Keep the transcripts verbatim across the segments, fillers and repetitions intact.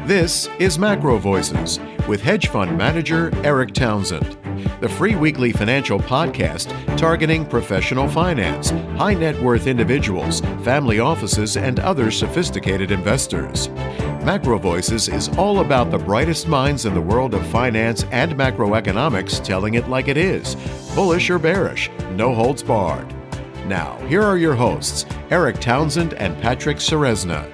This is Macro Voices with hedge fund manager Eric Townsend, the free weekly financial podcast targeting professional finance, high net worth individuals, family offices, and other sophisticated investors. Macro Voices is all about the brightest minds in the world of finance and macroeconomics telling it like it is, bullish or bearish, no holds barred. Now, here are your hosts, Eric Townsend and Patrick Ceresna.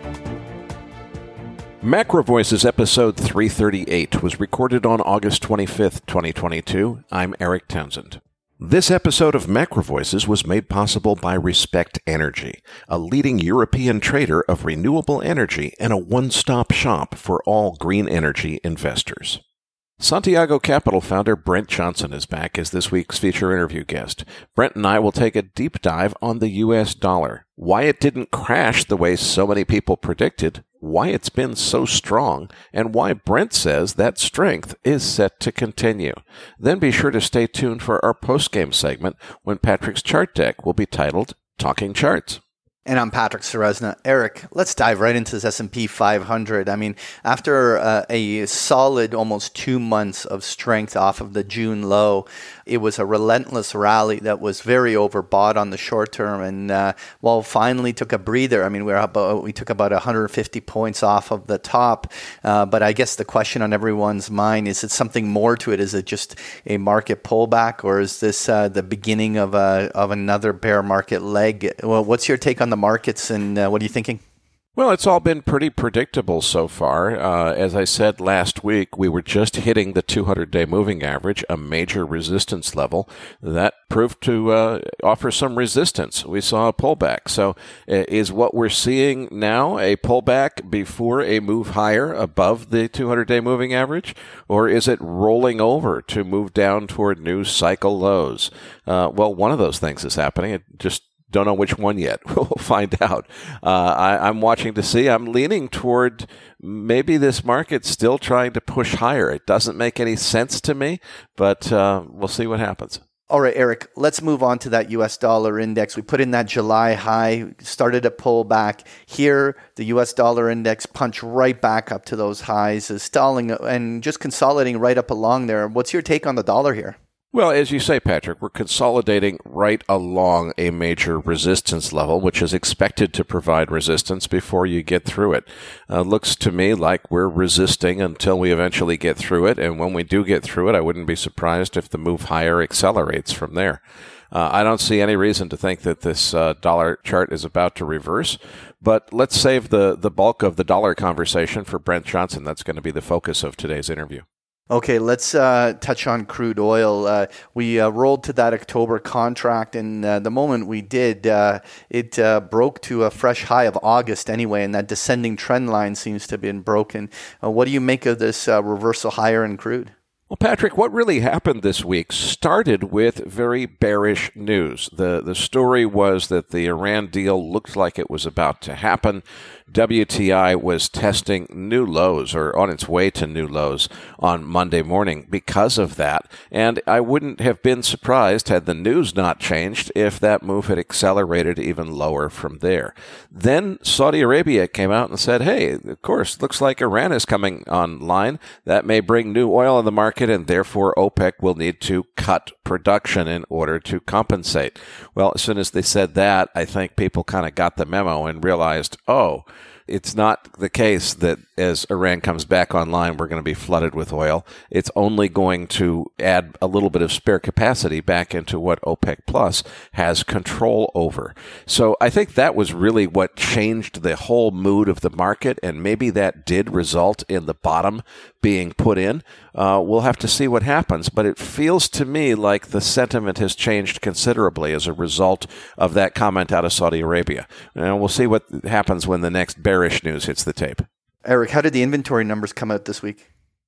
Macro Voices episode three thirty-eight was recorded on August twenty-fifth, twenty twenty-two. I'm Eric Townsend. This episode of Macro Voices was made possible by Respect Energy, a leading European trader of renewable energy and a one-stop shop for all green energy investors. Santiago Capital founder Brent Johnson is back as this week's feature interview guest. Brent and I will take a deep dive on the U S dollar, why it didn't crash the way so many people predicted, why it's been so strong, and why Brent says that strength is set to continue. Then be sure to stay tuned for our post-game segment when Patrick's chart deck will be titled Talking Charts. And I'm Patrick Ceresna. Eric, let's dive right into this S and P five hundred. I mean, after uh, a solid almost two months of strength off of the June low, it was a relentless rally that was very overbought on the short term. And uh, well, finally took a breather. I mean, we're about, we took about one hundred fifty points off of the top. Uh, but I guess the question on everyone's mind is, it something more to it? Is it just a market pullback, or is this uh, the beginning of a of another bear market leg? Well, what's your take on the markets, and uh, what are you thinking? Well, it's all been pretty predictable so far. Uh, as I said last week, we were just hitting the two hundred day moving average, a major resistance level. That proved to uh, offer some resistance. We saw a pullback. So uh, is what we're seeing now a pullback before a move higher above the two hundred day moving average? Or is it rolling over to move down toward new cycle lows? Uh, well, one of those things is happening. It just Don't know which one yet. We'll find out. Uh, I, I'm watching to see. I'm leaning toward maybe this market's still trying to push higher. It doesn't make any sense to me, but uh, we'll see what happens. All right, Eric, let's move on to that U S dollar index. We put in that July high, started a pullback. Here, the U S dollar index punched right back up to those highs, is stalling and just consolidating right up along there. What's your take on the dollar here? Well, as you say, Patrick, we're consolidating right along a major resistance level, which is expected to provide resistance before you get through it. Uh, looks to me like we're resisting until we eventually get through it, and when we do get through it, I wouldn't be surprised if the move higher accelerates from there. Uh, I don't see any reason to think that this uh, dollar chart is about to reverse, but let's save the, the bulk of the dollar conversation for Brent Johnson. That's going to be the focus of today's interview. Okay, let's uh, touch on crude oil. Uh, we uh, rolled to that October contract, and uh, the moment we did, uh, it uh, broke to a fresh high of August anyway, and that descending trend line seems to have been broken. Uh, what do you make of this uh, reversal higher in crude? Well, Patrick, what really happened this week started with very bearish news. The the story was that the Iran deal looked like it was about to happen. W T I was testing new lows, or on its way to new lows, on Monday morning because of that. And I wouldn't have been surprised, had the news not changed, if that move had accelerated even lower from there. Then Saudi Arabia came out and said, hey, of course, looks like Iran is coming online. That may bring new oil in the market, and therefore OPEC will need to cut production in order to compensate. Well, as soon as they said that, I think people kind of got the memo and realized, oh, it's not the case that as Iran comes back online, we're going to be flooded with oil. It's only going to add a little bit of spare capacity back into what OPEC Plus has control over. So I think that was really what changed the whole mood of the market, and maybe that did result in the bottom being put in. Uh, we'll have to see what happens, but it feels to me like the sentiment has changed considerably as a result of that comment out of Saudi Arabia. And we'll see what happens when the next bearish news hits the tape. Eric, how did the inventory numbers come out this week?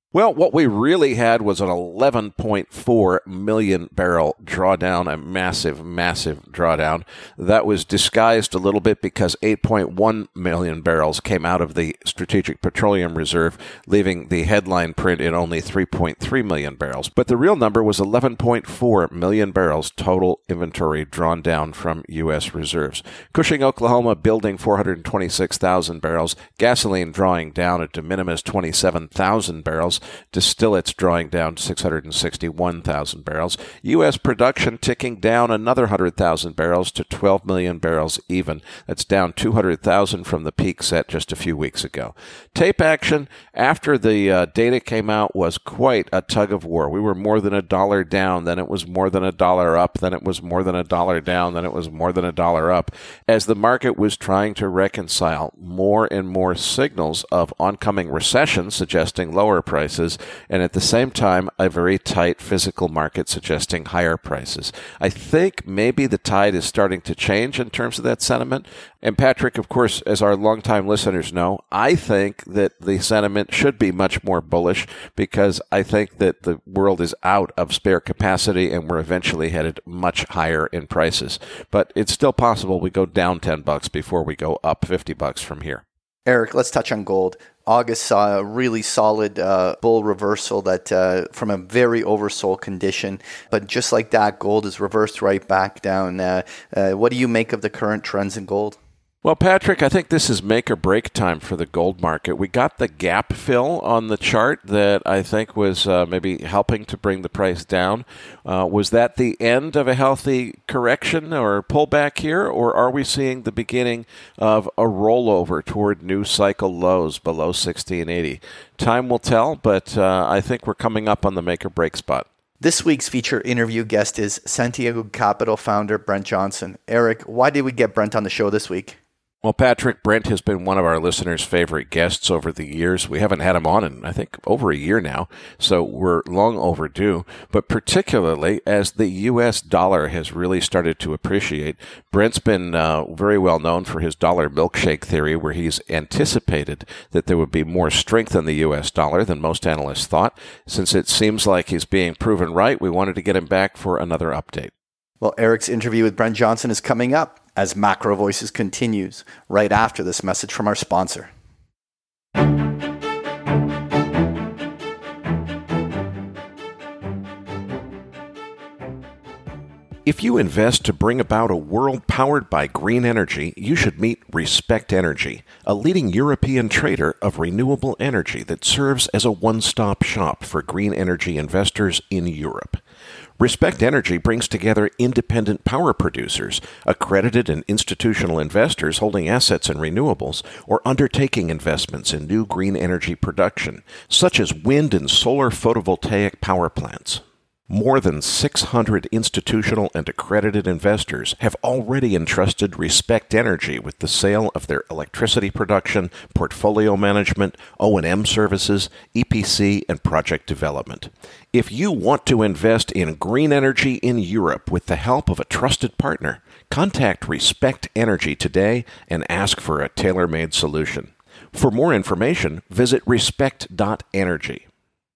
Well, what we really had was an eleven point four million barrel drawdown, a massive, massive drawdown. That was disguised a little bit because eight point one million barrels came out of the Strategic Petroleum Reserve, leaving the headline print at only three point three million barrels. But the real number was eleven point four million barrels total inventory drawn down from U S reserves. Cushing, Oklahoma, building four hundred twenty-six thousand barrels. Gasoline drawing down a de minimis twenty-seven thousand barrels. Distillates drawing down six hundred sixty-one thousand barrels. U S production ticking down another one hundred thousand barrels to twelve million barrels even. That's down two hundred thousand from the peak set just a few weeks ago. Tape action after the uh, data came out was quite a tug of war. We were more than a dollar down, then it was more than a dollar up, then it was more than a dollar down, then it was more than a dollar up, as the market was trying to reconcile more and more signals of oncoming recession suggesting lower prices, and at the same time, a very tight physical market suggesting higher prices. I think maybe the tide is starting to change in terms of that sentiment. And Patrick, of course, as our longtime listeners know, I think that the sentiment should be much more bullish because I think that the world is out of spare capacity and we're eventually headed much higher in prices. But it's still possible we go down ten bucks before we go up fifty bucks from here. Eric, let's touch on gold. August saw a really solid uh, bull reversal that uh, from a very oversold condition. But just like that, gold is reversed right back down. Uh, uh, what do you make of the current trends in gold? Well, Patrick, I think this is make or break time for the gold market. We got the gap fill on the chart that I think was uh, maybe helping to bring the price down. Uh, was that the end of a healthy correction or pullback here, or are we seeing the beginning of a rollover toward new cycle lows below sixteen eighty? Time will tell, but uh, I think we're coming up on the make or break spot. This week's feature interview guest is Santiago Capital founder Brent Johnson. Eric, why did we get Brent on the show this week? Well, Patrick, Brent has been one of our listeners' favorite guests over the years. We haven't had him on in, I think, over a year now, so we're long overdue. But particularly as the U S dollar has really started to appreciate, Brent's been uh, very well known for his dollar milkshake theory, where he's anticipated that there would be more strength in the U S dollar than most analysts thought. Since it seems like he's being proven right, we wanted to get him back for another update. Well, Eric's interview with Brent Johnson is coming up as Macro Voices continues right after this message from our sponsor. If you invest to bring about a world powered by green energy, you should meet Respect Energy, a leading European trader of renewable energy that serves as a one-stop shop for green energy investors in Europe. Respect Energy brings together independent power producers, accredited and institutional investors holding assets in renewables, or undertaking investments in new green energy production, such as wind and solar photovoltaic power plants. More than six hundred institutional and accredited investors have already entrusted Respect Energy with the sale of their electricity production, portfolio management, O and M services, E P C, and project development. If you want to invest in green energy in Europe with the help of a trusted partner, contact Respect Energy today and ask for a tailor-made solution. For more information, visit respect dot energy.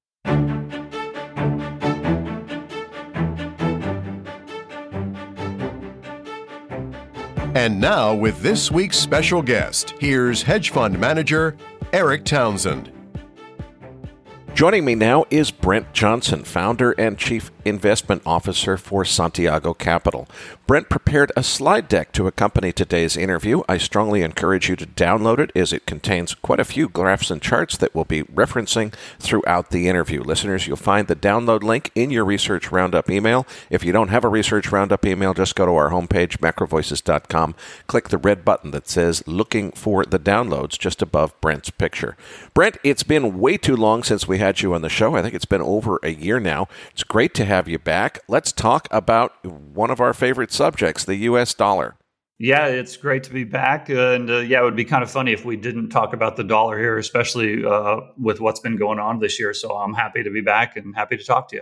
And now, with this week's special guest, here's hedge fund manager Eric Townsend. Joining me now is Brent Johnson, founder and chief investment officer for Santiago Capital. Brent prepared a slide deck to accompany today's interview. I strongly encourage you to download it as it contains quite a few graphs and charts that we'll be referencing throughout the interview. Listeners, you'll find the download link in your Research Roundup email. If you don't have a Research Roundup email, just go to our homepage, macro voices dot com. Click the red button that says Looking for the Downloads just above Brent's picture. Brent, it's been way too long since we had you on the show. I think it's been over a year now. It's great to have you back. Let's talk about one of our favorite subjects, the U S dollar. Yeah, it's great to be back. And uh, yeah, it would be kind of funny if we didn't talk about the dollar here, especially uh, with what's been going on this year. So I'm happy to be back and happy to talk to you.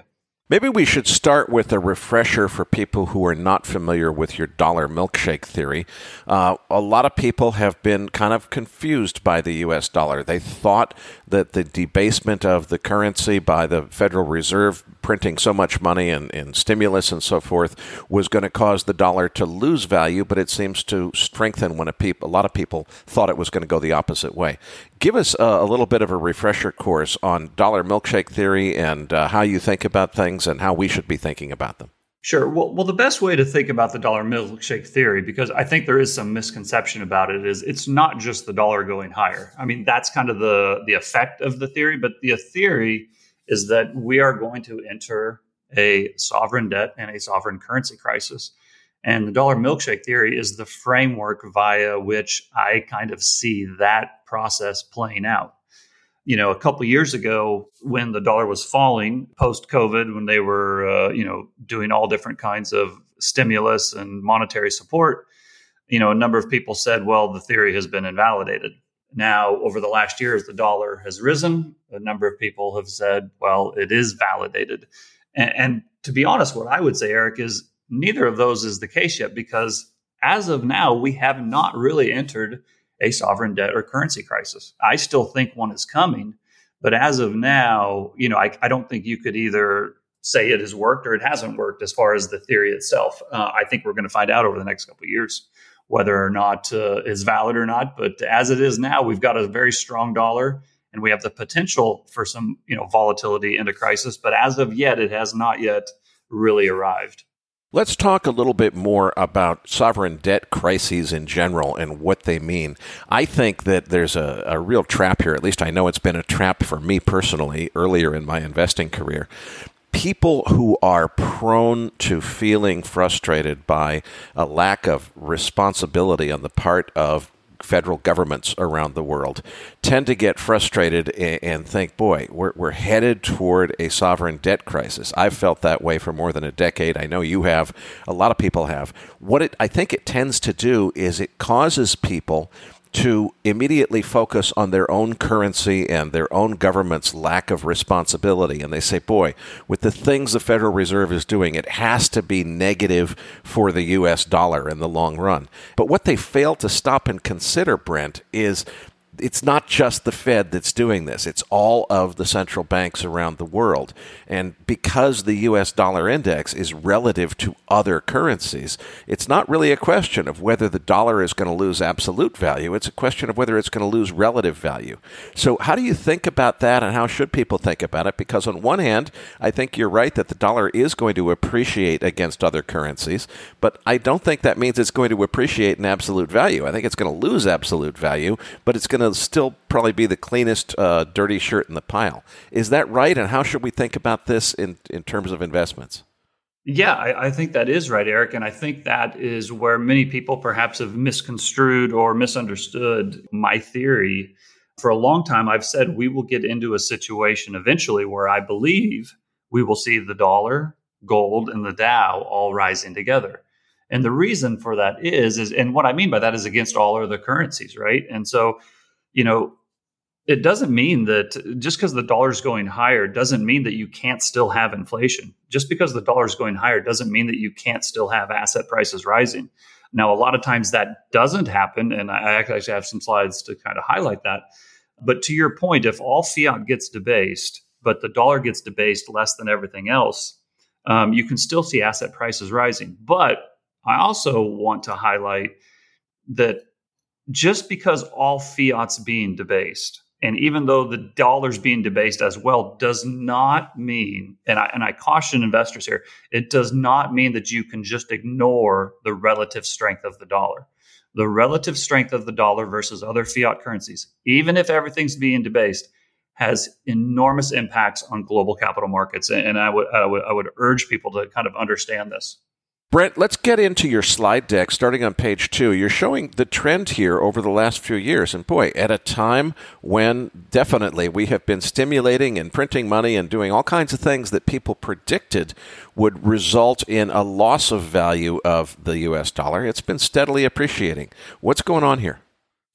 Maybe we should start with a refresher for people who are not familiar with your dollar milkshake theory. Uh, a lot of people have been kind of confused by the U S dollar. They thought that the debasement of the currency by the Federal Reserve printing so much money and, and stimulus and so forth was going to cause the dollar to lose value, but it seems to strengthen when a, peop- a lot of people thought it was going to go the opposite way. Give us a, a little bit of a refresher course on dollar milkshake theory and uh, how you think about things and how we should be thinking about them. Sure. Well, well, the best way to think about the dollar milkshake theory, because I think there is some misconception about it, is it's not just the dollar going higher. I mean, that's kind of the, the effect of the theory, but the theory is that we are going to enter a sovereign debt and a sovereign currency crisis. And the dollar milkshake theory is the framework via which I kind of see that process playing out. You know, a couple of years ago, when the dollar was falling post-COVID, when they were, uh, you know, doing all different kinds of stimulus and monetary support, you know, a number of people said, well, the theory has been invalidated. Now, over the last year, as the dollar has risen, a number of people have said, well, it is validated. And, and to be honest, what I would say, Eric, is neither of those is the case yet, because as of now, we have not really entered a sovereign debt or currency crisis. I still think one is coming, but as of now, you know, I, I don't think you could either say it has worked or it hasn't worked as far as the theory itself. Uh, I think we're going to find out over the next couple of years whether or not uh, it's valid or not. But as it is now, we've got a very strong dollar and we have the potential for some, you know, volatility into crisis. But as of yet, it has not yet really arrived. Let's talk a little bit more about sovereign debt crises in general and what they mean. I think that there's a, a real trap here. At least I know it's been a trap for me personally earlier in my investing career. People who are prone to feeling frustrated by a lack of responsibility on the part of federal governments around the world tend to get frustrated and, and think, boy, we're, we're headed toward a sovereign debt crisis. I've felt that way for more than a decade. I know you have. A lot of people have. What it, I think it tends to do is it causes people to immediately focus on their own currency and their own government's lack of responsibility. And they say, boy, with the things the Federal Reserve is doing, it has to be negative for the U S dollar in the long run. But what they fail to stop and consider, Brent, is it's not just the Fed that's doing this. It's all of the central banks around the world. And because the U S dollar index is relative to other currencies, it's not really a question of whether the dollar is going to lose absolute value. It's a question of whether it's going to lose relative value. So how do you think about that, and how should people think about it? Because on one hand, I think you're right that the dollar is going to appreciate against other currencies, but I don't think that means it's going to appreciate in absolute value. I think it's going to lose absolute value, but it's going to still probably be the cleanest uh, dirty shirt in the pile. Is that right? And how should we think about this in, in terms of investments? Yeah, I, I think that is right, Eric. And I think that is where many people perhaps have misconstrued or misunderstood my theory. For a long time, I've said we will get into a situation eventually where I believe we will see the dollar, gold, and the Dow all rising together. And the reason for that is, is, and what I mean by that is against all other currencies, right? And so, you know, it doesn't mean that just because the dollar is going higher doesn't mean that you can't still have inflation. Just because the dollar is going higher doesn't mean that you can't still have asset prices rising. Now, a lot of times that doesn't happen, and I actually have some slides to kind of highlight that. But to your point, if all fiat gets debased, but the dollar gets debased less than everything else, um, you can still see asset prices rising. But I also want to highlight that just because all fiat's being debased, and even though the dollar's being debased as well, does not mean, and I, and I caution investors here, it does not mean that you can just ignore the relative strength of the dollar. The relative strength of the dollar versus other fiat currencies, even if everything's being debased, has enormous impacts on global capital markets. And, and I would, I would I would urge people to kind of understand this. Brent, let's get into your slide deck, starting on page two. You're showing the trend here over the last few years. And boy, at a time when definitely we have been stimulating and printing money and doing all kinds of things that people predicted would result in a loss of value of the U S dollar, it's been steadily appreciating. What's going on here?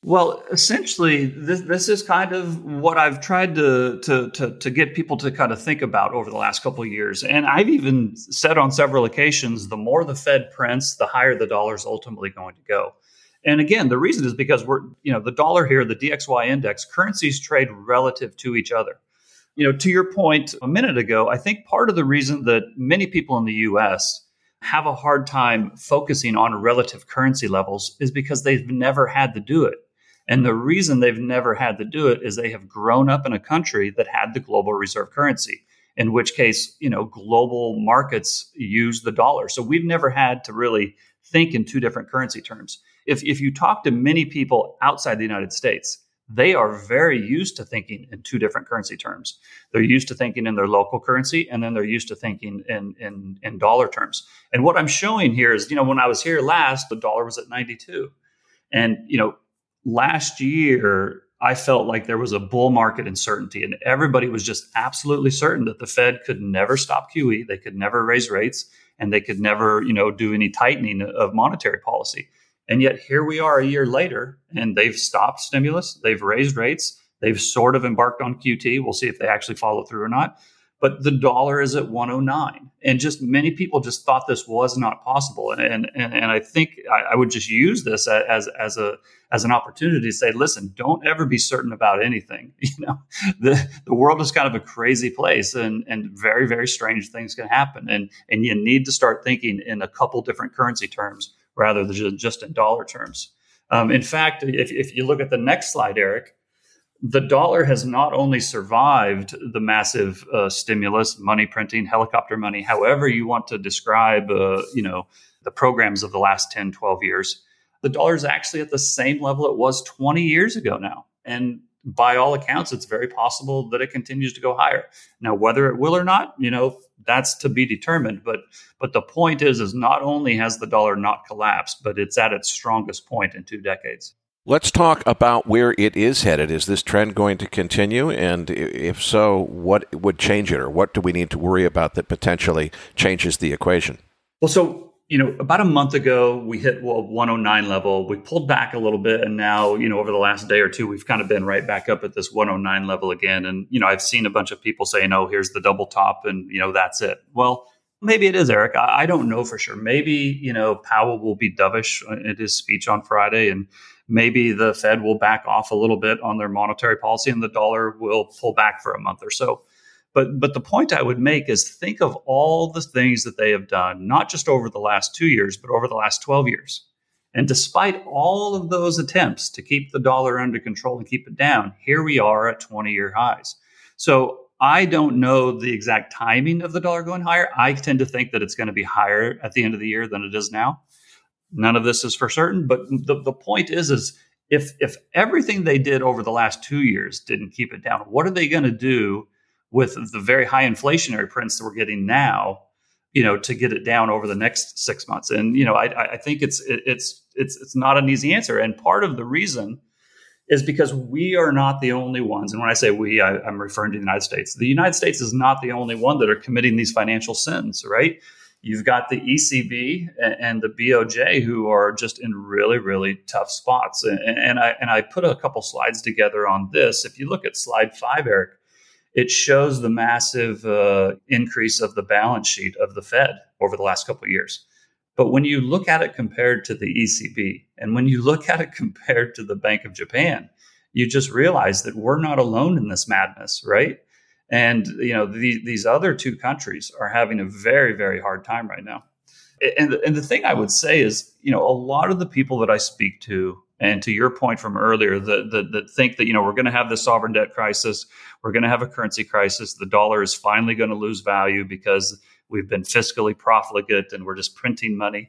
Well, essentially, this this is kind of what I've tried to, to to to get people to kind of think about over the last couple of years. And I've even said on several occasions, the more the Fed prints, the higher the dollar is ultimately going to go. And again, the reason is because we're, you know, the dollar here, the D X Y index, currencies trade relative to each other. You know, to your point a minute ago, I think part of the reason that many people in the U S have a hard time focusing on relative currency levels is because they've never had to do it. And the reason they've never had to do it is they have grown up in a country that had the global reserve currency, in which case, you know, global markets use the dollar. So we've never had to really think in two different currency terms. If, if you talk to many people outside the United States, they are very used to thinking in two different currency terms. They're used to thinking in their local currency, and then they're used to thinking in, in, in dollar terms. And what I'm showing here is, you know, when I was here last, the dollar was at ninety-two. And, you know, last year, I felt like there was a bull market uncertainty, and everybody was just absolutely certain that the Fed could never stop Q E. They could never raise rates, and they could never, you know, do any tightening of monetary policy. And yet here we are a year later, and they've stopped stimulus. They've raised rates. They've sort of embarked on Q T. We'll see if they actually follow through or not. But the dollar is at one oh nine. And just many people just thought this was not possible. And and and, and I think I, I would just use this as, as a as an opportunity to say, listen, don't ever be certain about anything. You know, the, the world is kind of a crazy place, and, and very, very strange things can happen. And, and you need to start thinking in a couple different currency terms rather than just in dollar terms. Um, in fact, if, if you look at the next slide, Eric, the dollar has not only survived the massive uh, stimulus, money printing, helicopter money, however you want to describe, uh, you know, the programs of the last ten, twelve years. The dollar is actually at the same level it was twenty years ago now. And by all accounts, it's very possible that it continues to go higher. Now, whether it will or not, you know, that's to be determined. But but the point is, is not only has the dollar not collapsed, but it's at its strongest point in two decades. Let's talk about where it is headed. Is this trend going to continue? And if so, what would change it, or what do we need to worry about that potentially changes the equation? Well, so, you know, about a month ago, we hit well, one oh nine level. We pulled back a little bit. And now, you know, over the last day or two, we've kind of been right back up at this one oh nine level again. And, you know, I've seen a bunch of people saying, oh, here's the double top and, you know, that's it. Well, maybe it is, Eric. I, I don't know for sure. Maybe, you know, Powell will be dovish in his speech on Friday, and maybe the Fed will back off a little bit on their monetary policy and the dollar will pull back for a month or so. But but the point I would make is think of all the things that they have done, not just over the last two years, but over the last twelve years. And despite all of those attempts to keep the dollar under control and keep it down, here we are at twenty-year highs. So I don't know the exact timing of the dollar going higher. I tend to think that it's going to be higher at the end of the year than it is now. None of this is for certain, but the, the point is, is if if everything they did over the last two years didn't keep it down, what are they going to do with the very high inflationary prints that we're getting now, you know, to get it down over the next six months? And, you know, I, I think it's it, it's it's it's not an easy answer. And part of the reason is because we are not the only ones. And when I say we, I, I'm referring to the United States. The United States is not the only one that are committing these financial sins, right? You've got the E C B and the B O J who are just in really, really tough spots. And, and I and I put a couple slides together on this. If you look at slide five, Eric, it shows the massive uh, increase of the balance sheet of the Fed over the last couple of years. But when you look at it compared to the E C B, and when you look at it compared to the Bank of Japan, you just realize that we're not alone in this madness, right? And, you know, the, these other two countries are having a very, very hard time right now. And, and the thing I would say is, you know, a lot of the people that I speak to, and to your point from earlier, that, that, that think that, you know, we're going to have this sovereign debt crisis, we're going to have a currency crisis, the dollar is finally going to lose value because we've been fiscally profligate and we're just printing money.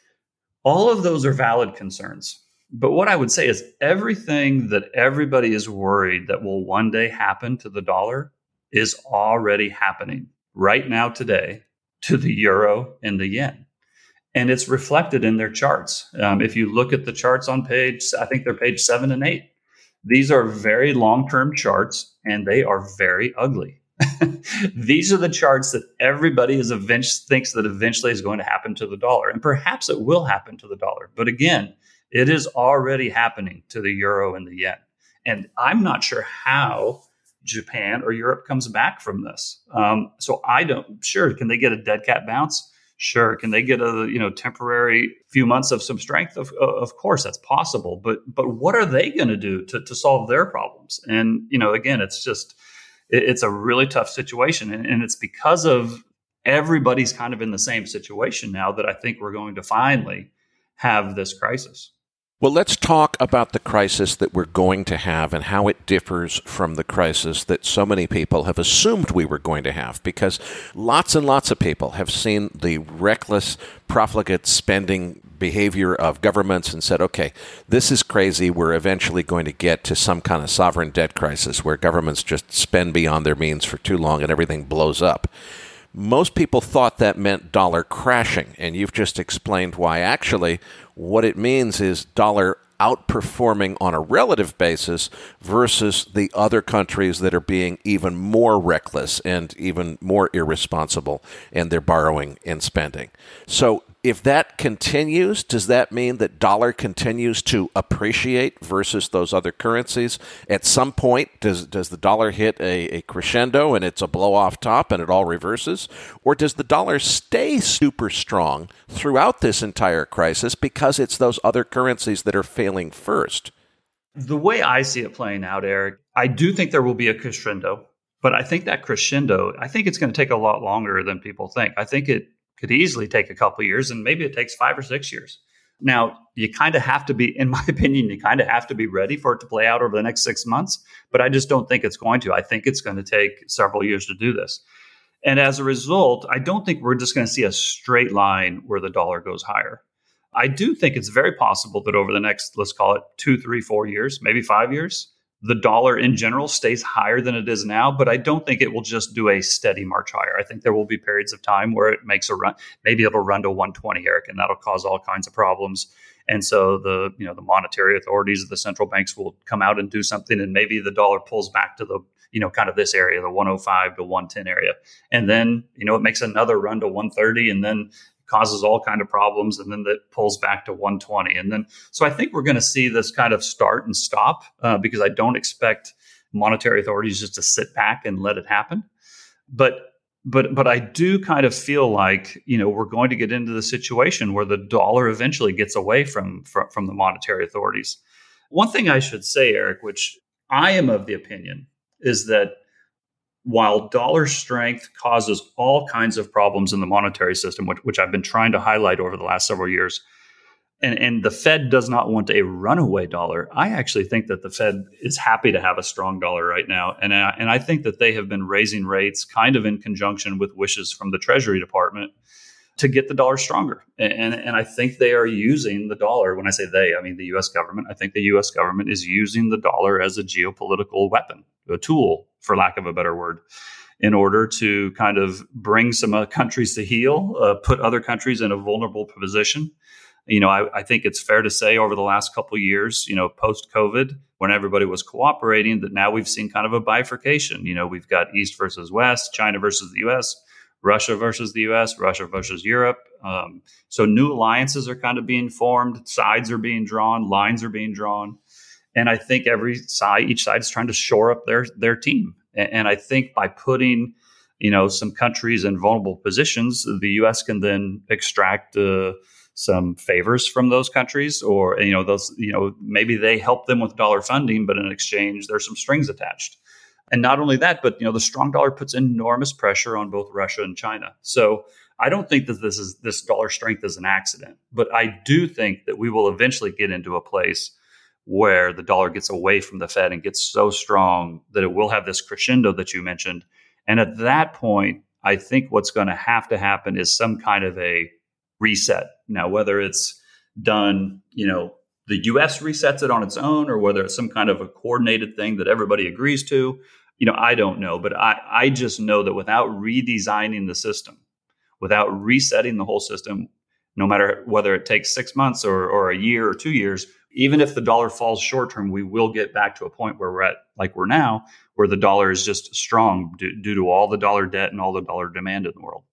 All of those are valid concerns. But what I would say is everything that everybody is worried that will one day happen to the dollar is already happening right now today to the euro and the yen. And it's reflected in their charts. Um, if you look at the charts on page, I think they're page seven and eight. These are very long-term charts, and they are very ugly. These are the charts that everybody is eventually thinks that eventually is going to happen to the dollar. And perhaps it will happen to the dollar. But again, It is already happening to the euro and the yen. And I'm not sure how Japan or Europe comes back from this. Um, so I don't, sure, can they get a dead cat bounce? Sure. Can they get a, you know, temporary few months of some strength? Of, of course, that's possible. But but what are they going to do to to solve their problems? And, you know, again, it's just, it, it's a really tough situation. And, and it's because of everybody's kind of in the same situation now that I think we're going to finally have this crisis. Well, let's talk about the crisis that we're going to have and how it differs from the crisis that so many people have assumed we were going to have, because lots and lots of people have seen the reckless, profligate spending behavior of governments and said, okay, this is crazy. We're eventually going to get to some kind of sovereign debt crisis where governments just spend beyond their means for too long and everything blows up. Most people thought that meant dollar crashing, and you've just explained why actually what it means is dollar outperforming on a relative basis versus the other countries that are being even more reckless and even more irresponsible in their borrowing and spending. So if that continues, does that mean that dollar continues to appreciate versus those other currencies? At some point, does does the dollar hit a, a crescendo and it's a blow-off top and it all reverses? Or does the dollar stay super strong throughout this entire crisis because it's those other currencies that are failing first? The way I see it playing out, Eric, I do think there will be a crescendo, but I think that crescendo, I think it's going to take a lot longer than people think. I think it could easily take a couple of years, and maybe it takes five or six years. Now, you kind of have to be, in my opinion, you kind of have to be ready for it to play out over the next six months, but I just don't think it's going to. I think it's going to take several years to do this. And as a result, I don't think we're just going to see a straight line where the dollar goes higher. I do think it's very possible that over the next, let's call it two, three, four years, maybe five years, the dollar in general stays higher than it is now, but I don't think it will just do a steady march higher. I think there will be periods of time where it makes a run. Maybe it'll run to one twenty, Eric, and that'll cause all kinds of problems. And so the, you know, the monetary authorities of the central banks will come out and do something, and maybe the dollar pulls back to the, you know, kind of this area, the one oh five to one ten area. And then, you know, it makes another run to one thirty, and then causes all kind of problems, and then that pulls back to one twenty. And then, so I think we're going to see this kind of start and stop uh, because I don't expect monetary authorities just to sit back and let it happen. But, but, but I do kind of feel like, you know, we're going to get into the situation where the dollar eventually gets away from, from, from the monetary authorities. One thing I should say, Eric, which I am of the opinion, is that while dollar strength causes all kinds of problems in the monetary system, which, which I've been trying to highlight over the last several years, and, and the Fed does not want a runaway dollar, I actually think that the Fed is happy to have a strong dollar right now. And, I, and I think that they have been raising rates kind of in conjunction with wishes from the Treasury Department to get the dollar stronger. And, and I think they are using the dollar. When I say they, I mean the U S government. I think the U S government is using the dollar as a geopolitical weapon, a tool, for lack of a better word, in order to kind of bring some uh, countries to heel, uh, put other countries in a vulnerable position. You know, I, I think it's fair to say over the last couple of years, you know, post-COVID, when everybody was cooperating, that now we've seen kind of a bifurcation. You know, we've got East versus West, China versus the U S, Russia versus the U S, Russia versus Europe. Um, so new alliances are kind of being formed, sides are being drawn, lines are being drawn. And I think every side, each side is trying to shore up their their team. And, and I think by putting, you know, some countries in vulnerable positions, the U S can then extract uh, some favors from those countries, or, you know, those, you know, maybe they help them with dollar funding, but in exchange, there's some strings attached. And not only that, but, you know, the strong dollar puts enormous pressure on both Russia and China. So I don't think that this is this dollar strength is an accident, but I do think that we will eventually get into a place where the dollar gets away from the Fed and gets so strong that it will have this crescendo that you mentioned. And at that point, I think what's going to have to happen is some kind of a reset. Now, whether it's done, you know, the U S resets it on its own, or whether it's some kind of a coordinated thing that everybody agrees to, you know, I don't know. But I, I just know that without redesigning the system, without resetting the whole system, no matter whether it takes six months or, or a year or two years, even if the dollar falls short term, we will get back to a point where we're at, like we're now, where the dollar is just strong due, due to all the dollar debt and all the dollar demand in the world.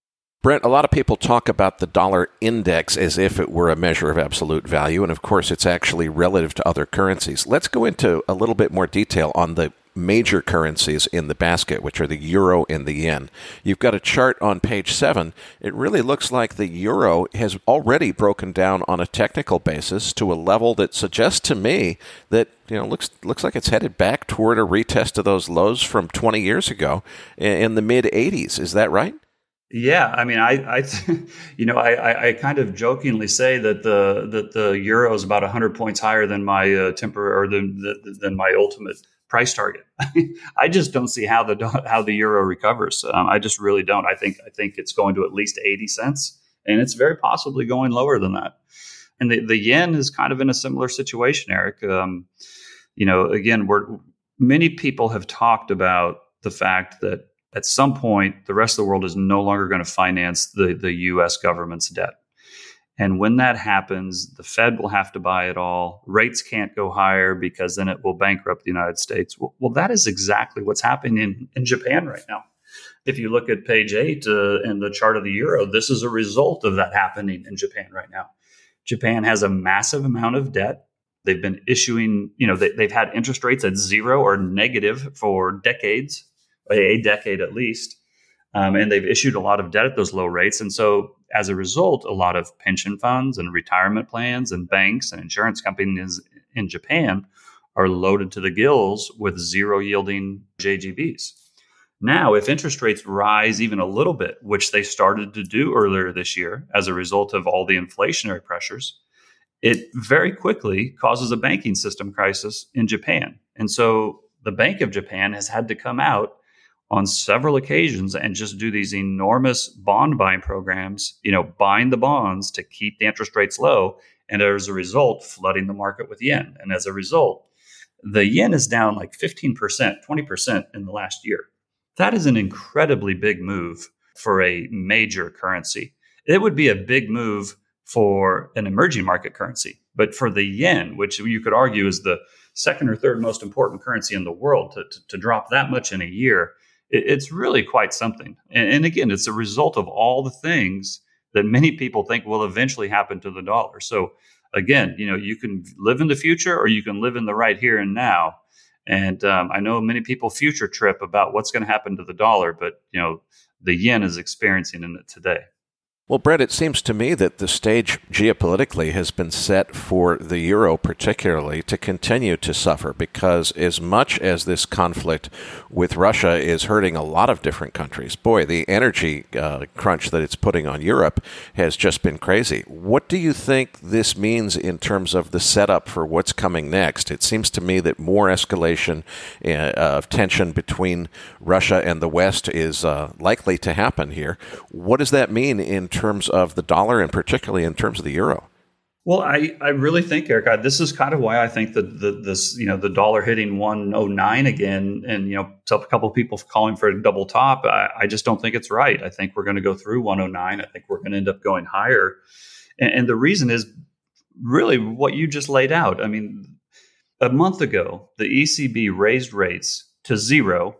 Brent, a lot of people talk about the dollar index as if it were a measure of absolute value, and of course it's actually relative to other currencies. Let's go into a little bit more detail on the major currencies in the basket, which are the euro and the yen. You've got a chart on page seven. It really looks like the euro has already broken down on a technical basis to a level that suggests to me that, you know, looks looks like it's headed back toward a retest of those lows from twenty years ago in the mid eighties. Is that right? Yeah, I mean, I, I, you know, I, I kind of jokingly say that the that the euro is about one hundred points higher than my uh, temper or than than my ultimate price target. I just don't see how the how the euro recovers. Um, I just really don't. I think I think it's going to at least eighty cents, and it's very possibly going lower than that. And the, the yen is kind of in a similar situation, Eric. Um, you know, again, we're many people have talked about the fact that at some point, the rest of the world is no longer going to finance the, the U S government's debt. And when that happens, the Fed will have to buy it all. Rates can't go higher because then it will bankrupt the United States. Well, well that is exactly what's happening in, in Japan right now. If you look at page eight uh, in the chart of the euro, this is a result of that happening in Japan right now. Japan has a massive amount of debt. They've been issuing, you know, they, they've had interest rates at zero or negative for decades. A decade at least, um, and they've issued a lot of debt at those low rates. And so as a result, a lot of pension funds and retirement plans and banks and insurance companies in Japan are loaded to the gills with zero yielding J G Bs. Now, if interest rates rise even a little bit, which they started to do earlier this year as a result of all the inflationary pressures, it very quickly causes a banking system crisis in Japan. And so the Bank of Japan has had to come out on several occasions and just do these enormous bond buying programs, you know, buying the bonds to keep the interest rates low. And as a result, flooding the market with yen. And as a result, the yen is down like fifteen percent, twenty percent in the last year. That is an incredibly big move for a major currency. It would be a big move for an emerging market currency. But for the yen, which you could argue is the second or third most important currency in the world, to, to, to drop that much in a year, it's really quite something. And, and again, it's a result of all the things that many people think will eventually happen to the dollar. So again, you know, you can live in the future or you can live in the right here and now. And um, I know many people future trip about what's going to happen to the dollar, but, you know, the yen is experiencing it today. Well, Brett, it seems to me that the stage geopolitically has been set for the euro particularly to continue to suffer, because as much as this conflict with Russia is hurting a lot of different countries, boy, the energy uh, crunch that it's putting on Europe has just been crazy. What do you think this means in terms of the setup for what's coming next? It seems to me that more escalation uh, of tension between Russia and the West is uh, likely to happen here. What does that mean in terms of the dollar and particularly in terms of the euro? Well, I, I really think, Eric, I, this is kind of why I think that the, this, you know, the dollar hitting one oh nine again, and, you know, a couple of people calling for a double top. I, I just don't think it's right. I think we're going to go through one oh nine. I think we're going to end up going higher. And, and the reason is really what you just laid out. I mean, a month ago, the E C B raised rates to zero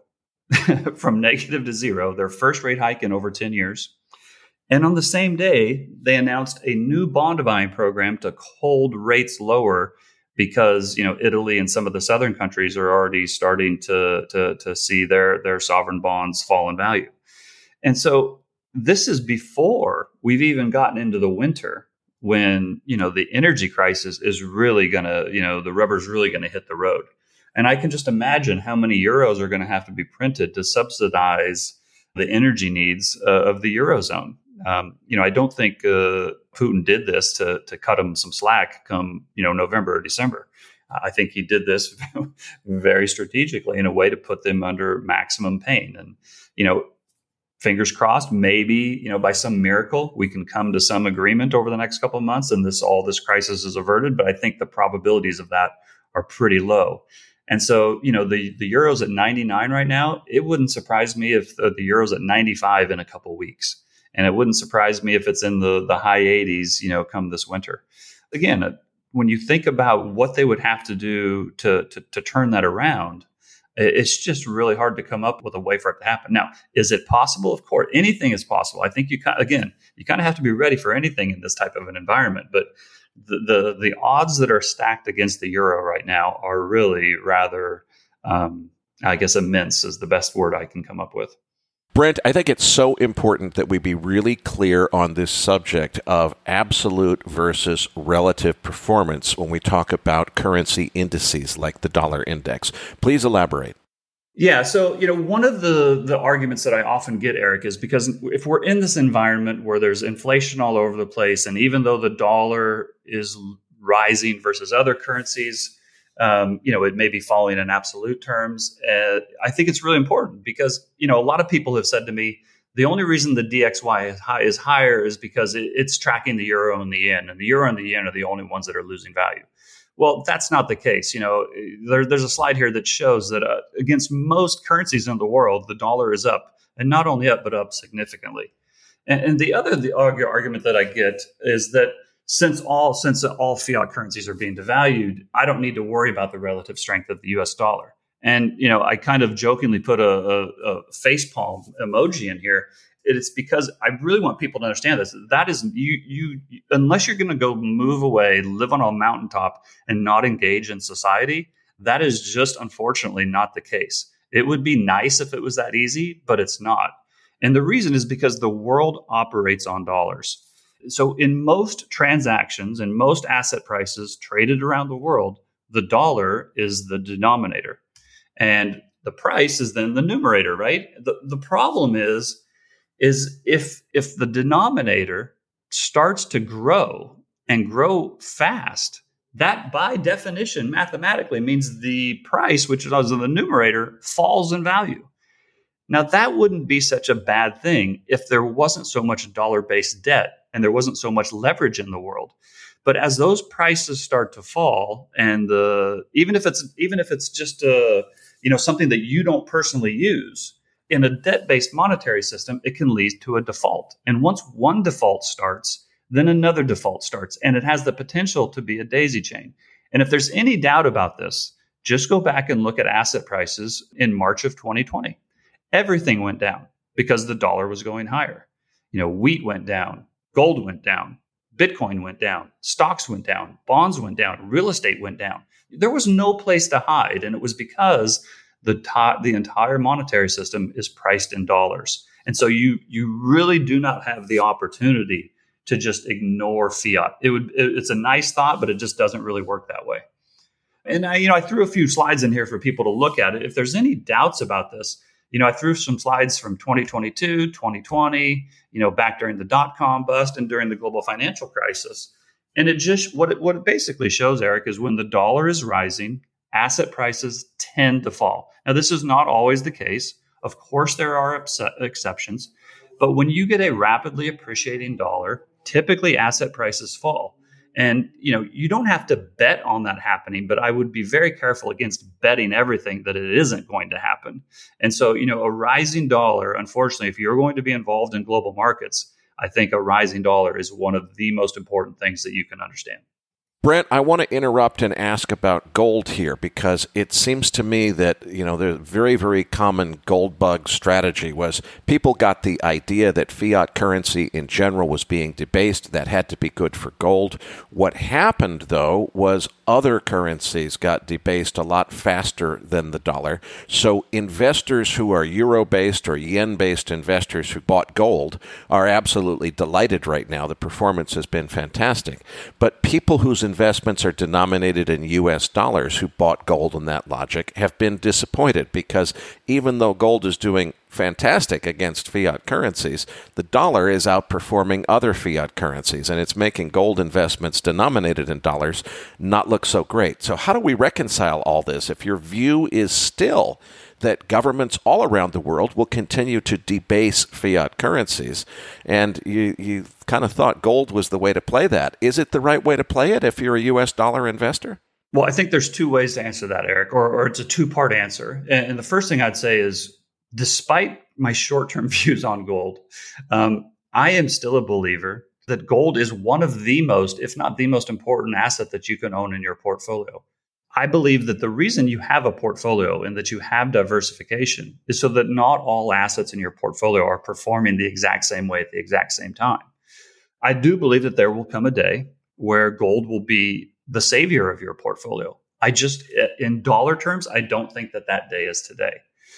from negative to zero, their first rate hike in over ten years. And on the same day, they announced a new bond buying program to hold rates lower because, you know, Italy and some of the southern countries are already starting to, to, to see their, their sovereign bonds fall in value. And so this is before we've even gotten into the winter when, you know, the energy crisis is really going to, you know, the rubber's really going to hit the road. And I can just imagine how many euros are going to have to be printed to subsidize the energy needs uh, of the Eurozone. Um, you know, I don't think uh, Putin did this to to cut him some slack come, you know, November or December. I think he did this very strategically in a way to put them under maximum pain. And, you know, fingers crossed, maybe, you know, by some miracle, we can come to some agreement over the next couple of months and this all this crisis is averted. But I think the probabilities of that are pretty low. And so, you know, the, the euro's at ninety-nine right now. It wouldn't surprise me if the, the euro's at ninety-five in a couple of weeks. And it wouldn't surprise me if it's in the, the high eighties, you know, come this winter. Again, uh, when you think about what they would have to do to, to, to turn that around, It's just really hard to come up with a way for it to happen. Now, is it possible? Of course, anything is possible. I think you again, you kind of have to be ready for anything in this type of an environment. But the the, the odds that are stacked against the euro right now are really rather, um, I guess, immense is the best word I can come up with. Brent, I think it's so important that we be really clear on this subject of absolute versus relative performance when we talk about currency indices like the dollar index. Please elaborate. Yeah, so you know, one of the the arguments that I often get, Eric, is because if we're in this environment where there's inflation all over the place, and even though the dollar is rising versus other currencies, Um, you know, it may be falling in absolute terms. Uh, I think it's really important because, you know, a lot of people have said to me, the only reason the D X Y is, high, is higher is because it, it's tracking the euro and the yen, and the euro and the yen are the only ones that are losing value. Well, that's not the case. You know, there, there's a slide here that shows that uh, against most currencies in the world, the dollar is up, and not only up, but up significantly. And, and the other the argument that I get is that Since all since all fiat currencies are being devalued, I don't need to worry about the relative strength of the U S dollar. And you know, I kind of jokingly put a, a, a facepalm emoji in here. It's because I really want people to understand this. That is you you unless you're going to go move away, live on a mountaintop, and not engage in society. That is just unfortunately not the case. It would be nice if it was that easy, but it's not. And the reason is because the world operates on dollars. So in most transactions and most asset prices traded around the world, the dollar is the denominator and the price is then the numerator, right? The, the problem is, is if, if the denominator starts to grow and grow fast, that by definition, mathematically means the price, which is the numerator, falls in value. Now, that wouldn't be such a bad thing if there wasn't so much dollar-based debt and there wasn't so much leverage in the world. But as those prices start to fall, and the even if it's even if it's just a, you know something that you don't personally use in a debt-based monetary system, it can lead to a default. And once one default starts, then another default starts, and it has the potential to be a daisy chain. And if there's any doubt about this, just go back and look at asset prices in March of twenty twenty. Everything went down because the dollar was going higher. You know, wheat went down, gold went down, Bitcoin went down, stocks went down, bonds went down, real estate went down. There was no place to hide. And it was because the to- the entire monetary system is priced in dollars. And so you you really do not have the opportunity to just ignore fiat. It would it, it's a nice thought, but it just doesn't really work that way. And I, you know, I threw a few slides in here for people to look at it. If there's any doubts about this, you know, I threw some slides from twenty twenty-two, twenty twenty, you know, back during the dot-com bust and during the global financial crisis. And it just, what it, what it basically shows, Eric, is when the dollar is rising, asset prices tend to fall. Now, this is not always the case. Of course, there are upset exceptions. But when you get a rapidly appreciating dollar, typically asset prices fall. And, you know, you don't have to bet on that happening, but I would be very careful against betting everything that it isn't going to happen. And so, you know, a rising dollar, unfortunately, if you're going to be involved in global markets, I think a rising dollar is one of the most important things that you can understand. Brent, I want to interrupt and ask about gold here because it seems to me that, you know, the very, very common gold bug strategy was people got the idea that fiat currency in general was being debased. That had to be good for gold. What happened, though, was other currencies got debased a lot faster than the dollar. So investors who are euro-based or yen-based investors who bought gold are absolutely delighted right now. The performance has been fantastic. But people whose investments are denominated in U S dollars who bought gold in that logic have been disappointed because even though gold is doing fantastic against fiat currencies, the dollar is outperforming other fiat currencies, and it's making gold investments denominated in dollars not look so great. So how do we reconcile all this if your view is still that governments all around the world will continue to debase fiat currencies? And you, you kind of thought gold was the way to play that. Is it the right way to play it if you're a U S dollar investor? Well, I think there's two ways to answer that, Eric, or, or it's a two-part answer. And, and the first thing I'd say is, despite my short-term views on gold, um, I am still a believer that gold is one of the most, if not the most important asset that you can own in your portfolio. I believe that the reason you have a portfolio and that you have diversification is so that not all assets in your portfolio are performing the exact same way at the exact same time. I do believe that there will come a day where gold will be the savior of your portfolio. I just, in dollar terms, I don't think that that day is today.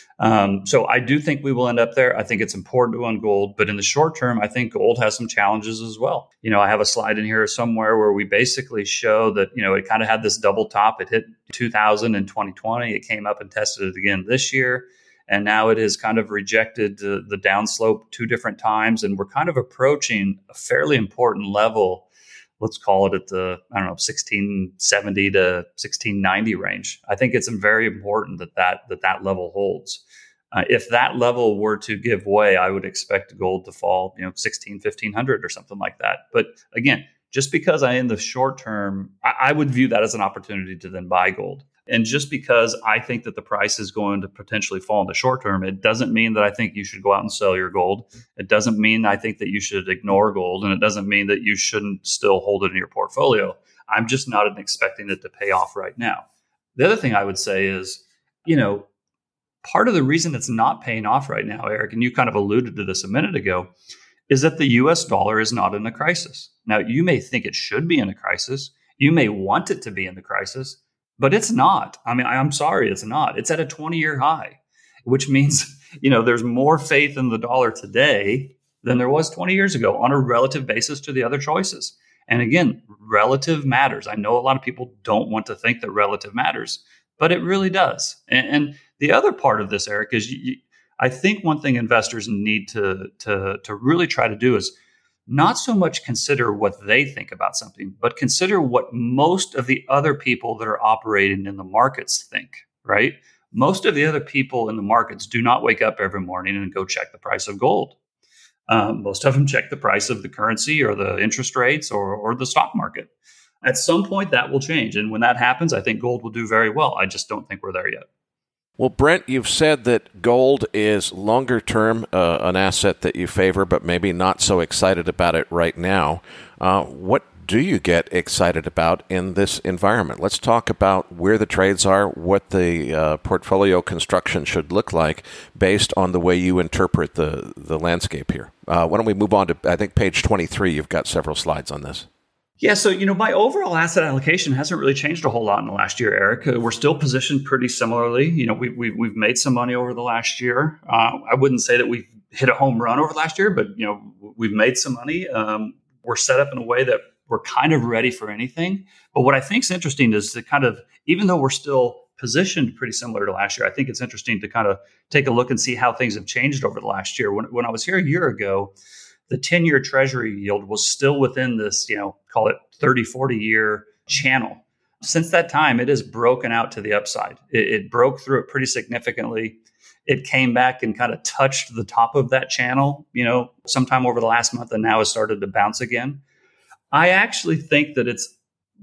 Um, so I do think we will end up there. I think it's important to own gold, but in the short term, I think gold has some challenges as well. You know, I have a slide in here somewhere where we basically show that, you know, it kind of had this double top. It hit two thousand in twenty twenty. It came up and tested it again this year. And now it has kind of rejected the, the downslope two different times. And we're kind of approaching a fairly important level. Let's call it at the, I don't know, sixteen seventy to sixteen ninety range. I think it's very important that that, that, that level holds. Uh, if that level were to give way, I would expect gold to fall, you know, sixteen, fifteen hundred or something like that. But again, just because I, in the short term, I, I would view that as an opportunity to then buy gold. And just because I think that the price is going to potentially fall in the short term, it doesn't mean that I think you should go out and sell your gold. It doesn't mean I think that you should ignore gold. And it doesn't mean that you shouldn't still hold it in your portfolio. I'm just not expecting it to pay off right now. The other thing I would say is, you know, part of the reason it's not paying off right now, Eric, and you kind of alluded to this a minute ago, is that the U S dollar is not in a crisis. Now, you may think it should be in a crisis. You may want it to be in the crisis. But it's not. I mean, I'm sorry, it's not. It's at a twenty-year high, which means, you know, there's more faith in the dollar today than there was twenty years ago on a relative basis to the other choices. And again, relative matters. I know a lot of people don't want to think that relative matters, but it really does. And, and the other part of this, Eric, is you, I think one thing investors need to, to, to really try to do is not so much consider what they think about something, but consider what most of the other people that are operating in the markets think, right? Most of the other people in the markets do not wake up every morning and go check the price of gold. Um, most of them check the price of the currency or the interest rates or, or the stock market. At some point, that will change. And when that happens, I think gold will do very well. I just don't think we're there yet. Well, Brent, you've said that gold is longer term, uh, an asset that you favor, but maybe not so excited about it right now. Uh, what do you get excited about in this environment? Let's talk about where the trades are, what the uh, portfolio construction should look like based on the way you interpret the, the landscape here. Uh, why don't we move on to, I think, page twenty-three. You've got several slides on this. Yeah, so, you know, my overall asset allocation hasn't really changed a whole lot in the last year, Eric. Uh, we're still positioned pretty similarly. You know, we, we, we've made some money over the last year. Uh, I wouldn't say that we've hit a home run over the last year, but, you know, we've made some money. Um, we're set up in a way that we're kind of ready for anything. But what I think is interesting is to kind of, even though we're still positioned pretty similar to last year, I think it's interesting to kind of take a look and see how things have changed over the last year. When, when I was here a year ago, the ten-year Treasury yield was still within this, you know, call it thirty, forty-year channel. Since that time, it has broken out to the upside. It, it broke through it pretty significantly. It came back and kind of touched the top of that channel, you know, sometime over the last month, and now has started to bounce again. I actually think that it's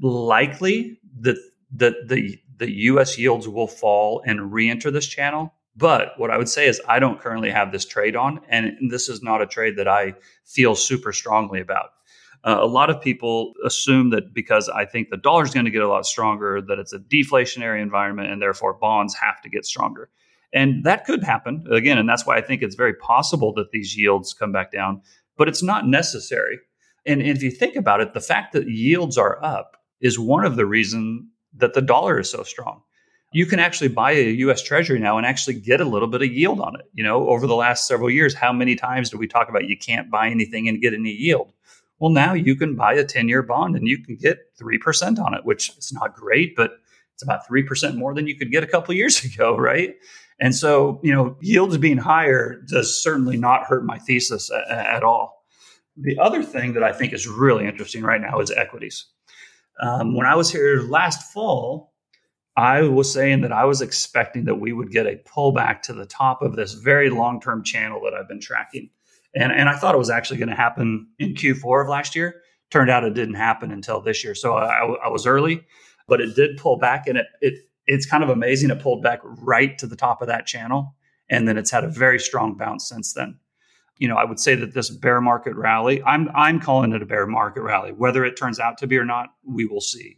likely that, that the, the U S yields will fall and re-enter this channel. But what I would say is I don't currently have this trade on, and this is not a trade that I feel super strongly about. Uh, a lot of people assume that because I think the dollar is going to get a lot stronger, that it's a deflationary environment, and therefore bonds have to get stronger. And that could happen, again, and that's why I think it's very possible that these yields come back down, but it's not necessary. And if you think about it, the fact that yields are up is one of the reasons that the dollar is so strong. You can actually buy a U S Treasury now and actually get a little bit of yield on it. You know, over the last several years, how many times do we talk about you can't buy anything and get any yield? Well, now you can buy a ten-year bond and you can get three percent on it, which is not great, but it's about three percent more than you could get a couple of years ago, right? And so, you know, yields being higher does certainly not hurt my thesis a- at all. The other thing that I think is really interesting right now is equities. Um, when I was here last fall, I was saying that I was expecting that we would get a pullback to the top of this very long-term channel that I've been tracking. And, and I thought it was actually going to happen in Q four of last year. Turned out it didn't happen until this year. So I, I was early, but it did pull back, and it, it it's kind of amazing. It pulled back right to the top of that channel, and then it's had a very strong bounce since then. You know, I would say that this bear market rally, I'm I'm calling it a bear market rally. Whether it turns out to be or not, we will see.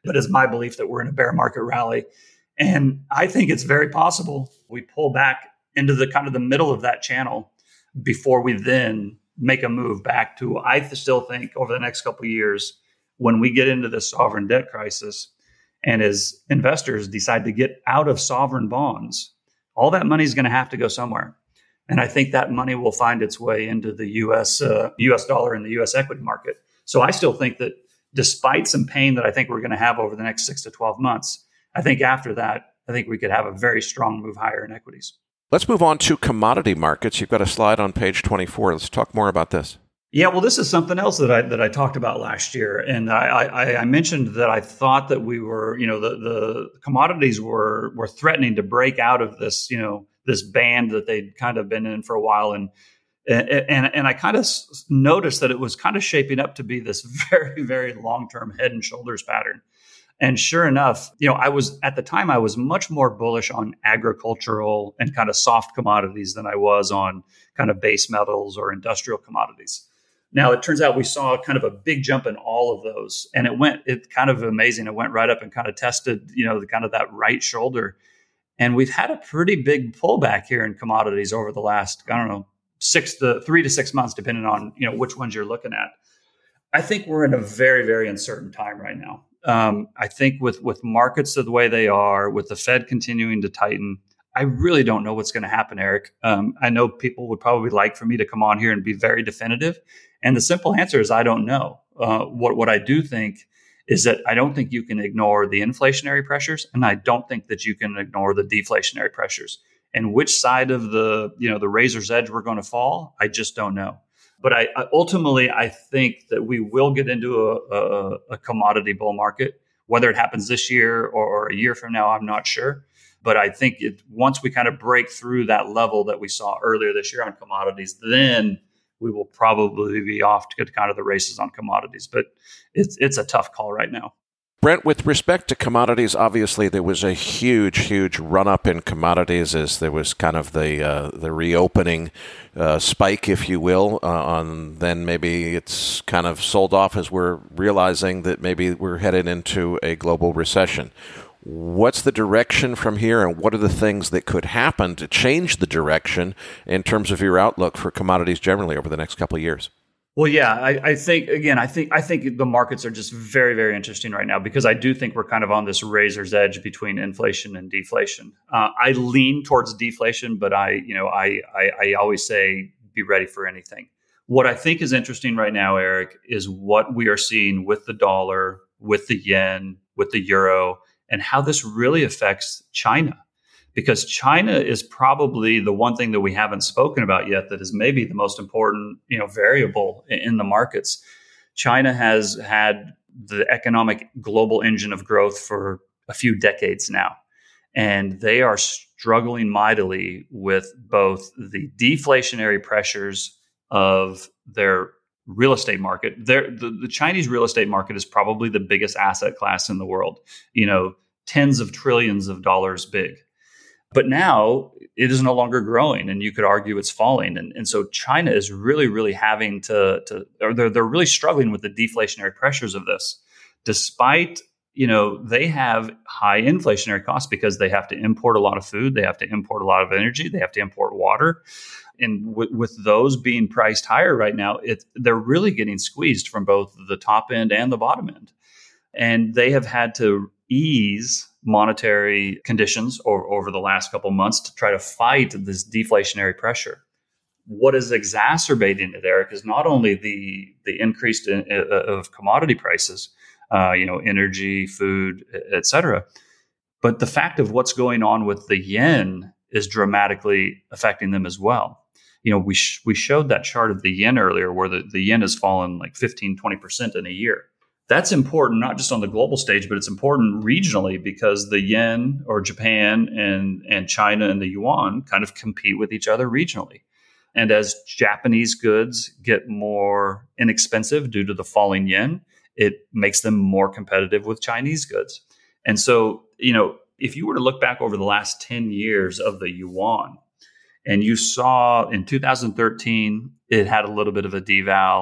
but it's my belief that we're in a bear market rally. And I think it's very possible we pull back into the kind of the middle of that channel before we then make a move back to, I still think over the next couple of years, when we get into this sovereign debt crisis, and as investors decide to get out of sovereign bonds, all that money is going to have to go somewhere. And I think that money will find its way into the U S uh, U S dollar and the U S equity market. So I still think that despite some pain that I think we're going to have over the next six to twelve months, I think after that, I think we could have a very strong move higher in equities. Let's move on to commodity markets. You've got a slide on page twenty-four. Let's talk more about this. Yeah, well, this is something else that I that I talked about last year, and I, I, I mentioned that I thought that we were, you know, the, the commodities were were threatening to break out of this, you know, this band that they'd kind of been in for a while, and and and, and I kind of noticed that it was kind of shaping up to be this very very long term head and shoulders pattern. And sure enough, you know, I was at the time I was much more bullish on agricultural and kind of soft commodities than I was on kind of base metals or industrial commodities. Now, it turns out we saw kind of a big jump in all of those, and it went, it kind of amazing. It went right up and kind of tested, you know, the kind of that right shoulder. And we've had a pretty big pullback here in commodities over the last, I don't know, six to three to six months, depending on, you know, which ones you're looking at. I think we're in a very, very uncertain time right now. Um, I think with, with markets the way they are, with the Fed continuing to tighten, I really don't know what's going to happen, Eric. Um, I know people would probably like for me to come on here and be very definitive. And the simple answer is I don't know. Uh, what, what I do think is that I don't think you can ignore the inflationary pressures, and I don't think that you can ignore the deflationary pressures. And which side of the, you know, the razor's edge we're going to fall, I just don't know. But I, I ultimately, I think that we will get into a, a, a commodity bull market. Whether it happens this year or, or a year from now, I'm not sure. But I think it, once we kind of break through that level that we saw earlier this year on commodities, then we will probably be off to kind of the races on commodities. But it's it's a tough call right now. Brent, with respect to commodities, obviously there was a huge, huge run-up in commodities as there was kind of the uh, the reopening uh, spike, if you will, uh, on then maybe it's kind of sold off as we're realizing that maybe we're headed into a global recession. What's the direction from here, and what are the things that could happen to change the direction in terms of your outlook for commodities generally over the next couple of years? Well, yeah, I, I think, again, I think I think the markets are just very, very interesting right now because I do think we're kind of on this razor's edge between inflation and deflation. Uh, I lean towards deflation, but I, you know, I, I I always say be ready for anything. What I think is interesting right now, Eric, is what we are seeing with the dollar, with the yen, with the euro, and how this really affects China. Because China is probably the one thing that we haven't spoken about yet that is maybe the most important, you know, variable in, in the markets. China has had the economic global engine of growth for a few decades now, and they are struggling mightily with both the deflationary pressures of their real estate market. Their, the, the Chinese real estate market is probably the biggest asset class in the world, you know, tens of trillions of dollars big. But now it is no longer growing, and you could argue it's falling. And, and so China is really, really having to, to or they're, they're really struggling with the deflationary pressures of this, despite, you know, they have high inflationary costs because they have to import a lot of food. They have to import a lot of energy. They have to import water. And w- with those being priced higher right now, it, they're really getting squeezed from both the top end and the bottom end. And they have had to ease monetary conditions over, over the last couple of months to try to fight this deflationary pressure. What is exacerbating it, Eric, is not only the the increase in, uh, of commodity prices, uh, you know, energy, food, et cetera, but the fact of what's going on with the yen is dramatically affecting them as well. You know, we sh- we showed that chart of the yen earlier where the, the yen has fallen like fifteen, twenty percent in a year. That's important, not just on the global stage, but it's important regionally because the yen or Japan and, and China and the yuan kind of compete with each other regionally. And as Japanese goods get more inexpensive due to the falling yen, it makes them more competitive with Chinese goods. And so, you know, if you were to look back over the last ten years of the yuan, and you saw in two thousand thirteen, it had a little bit of a deval.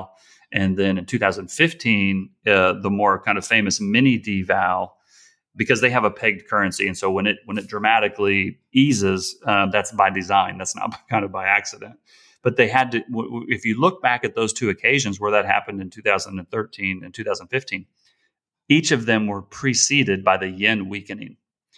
And then in two thousand fifteen, uh, the more kind of famous mini deval, because they have a pegged currency. And so when it when it dramatically eases, uh, that's by design. That's not kind of by accident. But they had to, w- if you look back at those two occasions where that happened in two thousand thirteen and two thousand fifteen, each of them were preceded by the yen weakening.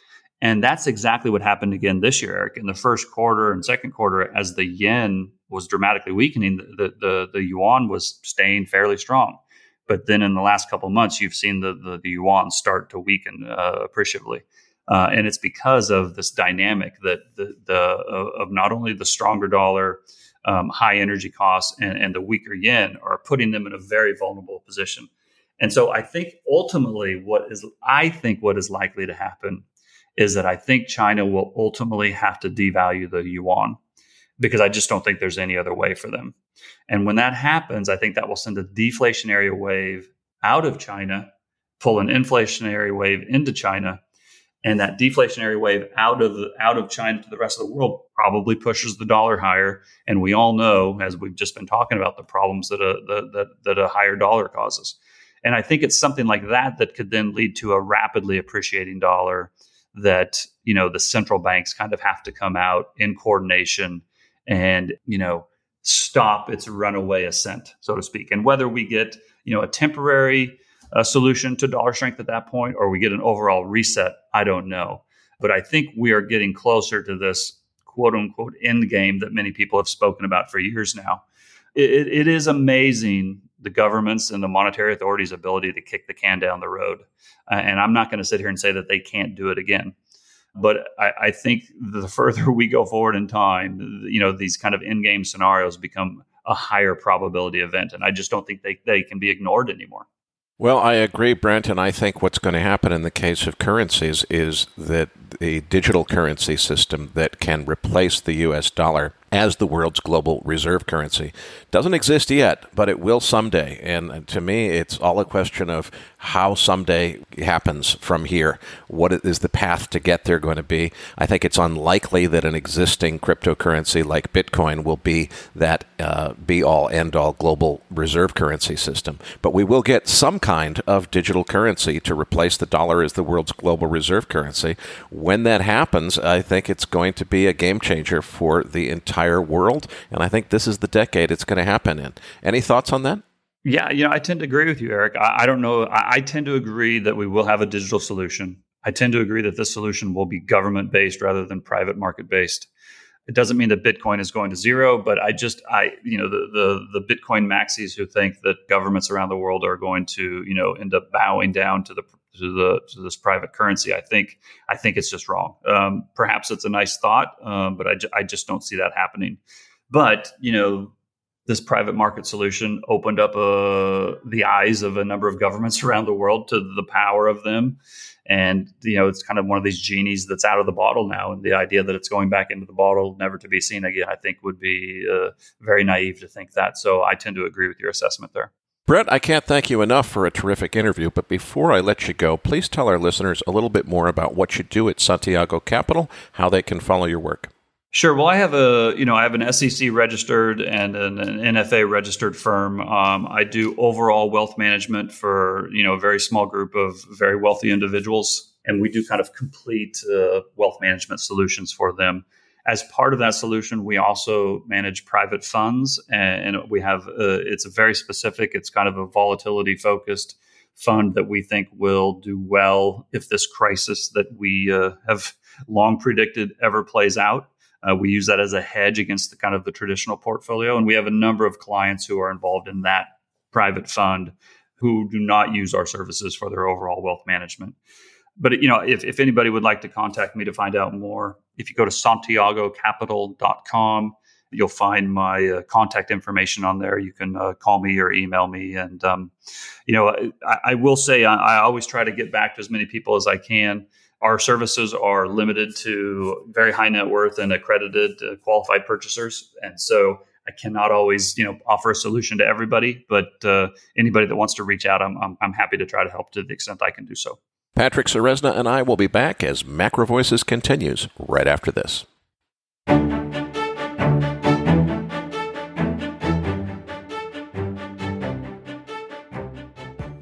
And that's exactly what happened again this year, Eric. In the first quarter and second quarter, as the yen was dramatically weakening, the the, the yuan was staying fairly strong. But then in the last couple of months, you've seen the, the, the yuan start to weaken uh, appreciably. Uh, and it's because of this dynamic that the, the uh, of not only the stronger dollar, um, high energy costs, and, and the weaker yen are putting them in a very vulnerable position. And so I think ultimately what is, I think what is likely to happen is that I think China will ultimately have to devalue the yuan, because I just don't think there's any other way for them. And when that happens, I think that will send a deflationary wave out of China, pull an inflationary wave into China, and that deflationary wave out of the, out of China to the rest of the world probably pushes the dollar higher. And we all know, as we've just been talking about, the problems that a the, that that a higher dollar causes. And I think it's something like that that could then lead to a rapidly appreciating dollar, that, you know, the central banks kind of have to come out in coordination and, you know, stop its runaway ascent, so to speak. And whether we get, you know, a temporary uh, solution to dollar strength at that point, or we get an overall reset, I don't know. But I think we are getting closer to this quote unquote end game that many people have spoken about for years now. It, it is amazing, the government's and the monetary authorities' ability to kick the can down the road. Uh, and I'm not going to sit here and say that they can't do it again. But I, I think the further we go forward in time, you know, these kind of in-game scenarios become a higher probability event. And I just don't think they, they can be ignored anymore. Well, I agree, Brent, and I think what's going to happen in the case of currencies is that the digital currency system that can replace the U S dollar as the world's global reserve currency doesn't exist yet, but it will someday. And to me, it's all a question of how someday happens from here. What is the path to get there going to be? I think it's unlikely that an existing cryptocurrency like Bitcoin will be that uh, be-all, end-all global reserve currency system. But we will get some kind of digital currency to replace the dollar as the world's global reserve currency. When that happens, I think it's going to be a game changer for the entire world, and I think this is the decade it's going to happen in. Any thoughts on that? Yeah, you know, I tend to agree with you, Eric. I, I don't know. I, I tend to agree that we will have a digital solution. I tend to agree that this solution will be government-based rather than private market-based. It doesn't mean that Bitcoin is going to zero, but I just, I, you know, the the the Bitcoin maxis who think that governments around the world are going to, you know, end up bowing down to the to the to this private currency, I think I think it's just wrong. Um, perhaps it's a nice thought, um, but I, ju- I just don't see that happening. But, you know, this private market solution opened up uh, the eyes of a number of governments around the world to the power of them. And, you know, it's kind of one of these genies that's out of the bottle now. And the idea that it's going back into the bottle, never to be seen again, I think would be uh, very naive to think that. So I tend to agree with your assessment there. Brent, I can't thank you enough for a terrific interview, but before I let you go, please tell our listeners a little bit more about what you do at Santiago Capital, how they can follow your work. Sure. Well, I have a, you know, I have an S E C registered and an, an N F A registered firm. Um, I do overall wealth management for, you know, a very small group of very wealthy individuals, and we do kind of complete uh, wealth management solutions for them. As part of that solution, we also manage private funds, and, and we have, uh, it's a very specific, it's kind of a volatility focused fund that we think will do well if this crisis that we uh, have long predicted ever plays out. Uh, we use that as a hedge against the kind of the traditional portfolio. And we have a number of clients who are involved in that private fund who do not use our services for their overall wealth management. But, you know, if, if anybody would like to contact me to find out more, if you go to santiago capital dot com, you'll find my uh, contact information on there. You can uh, call me or email me. And, um, you know, I, I will say I, I always try to get back to as many people as I can. Our services are limited to very high net worth and accredited uh, qualified purchasers. And so I cannot always, you know, offer a solution to everybody, but uh, anybody that wants to reach out, I'm, I'm I'm happy to try to help to the extent I can do so. Patrick Ceresna and I will be back as Macro Voices continues right after this.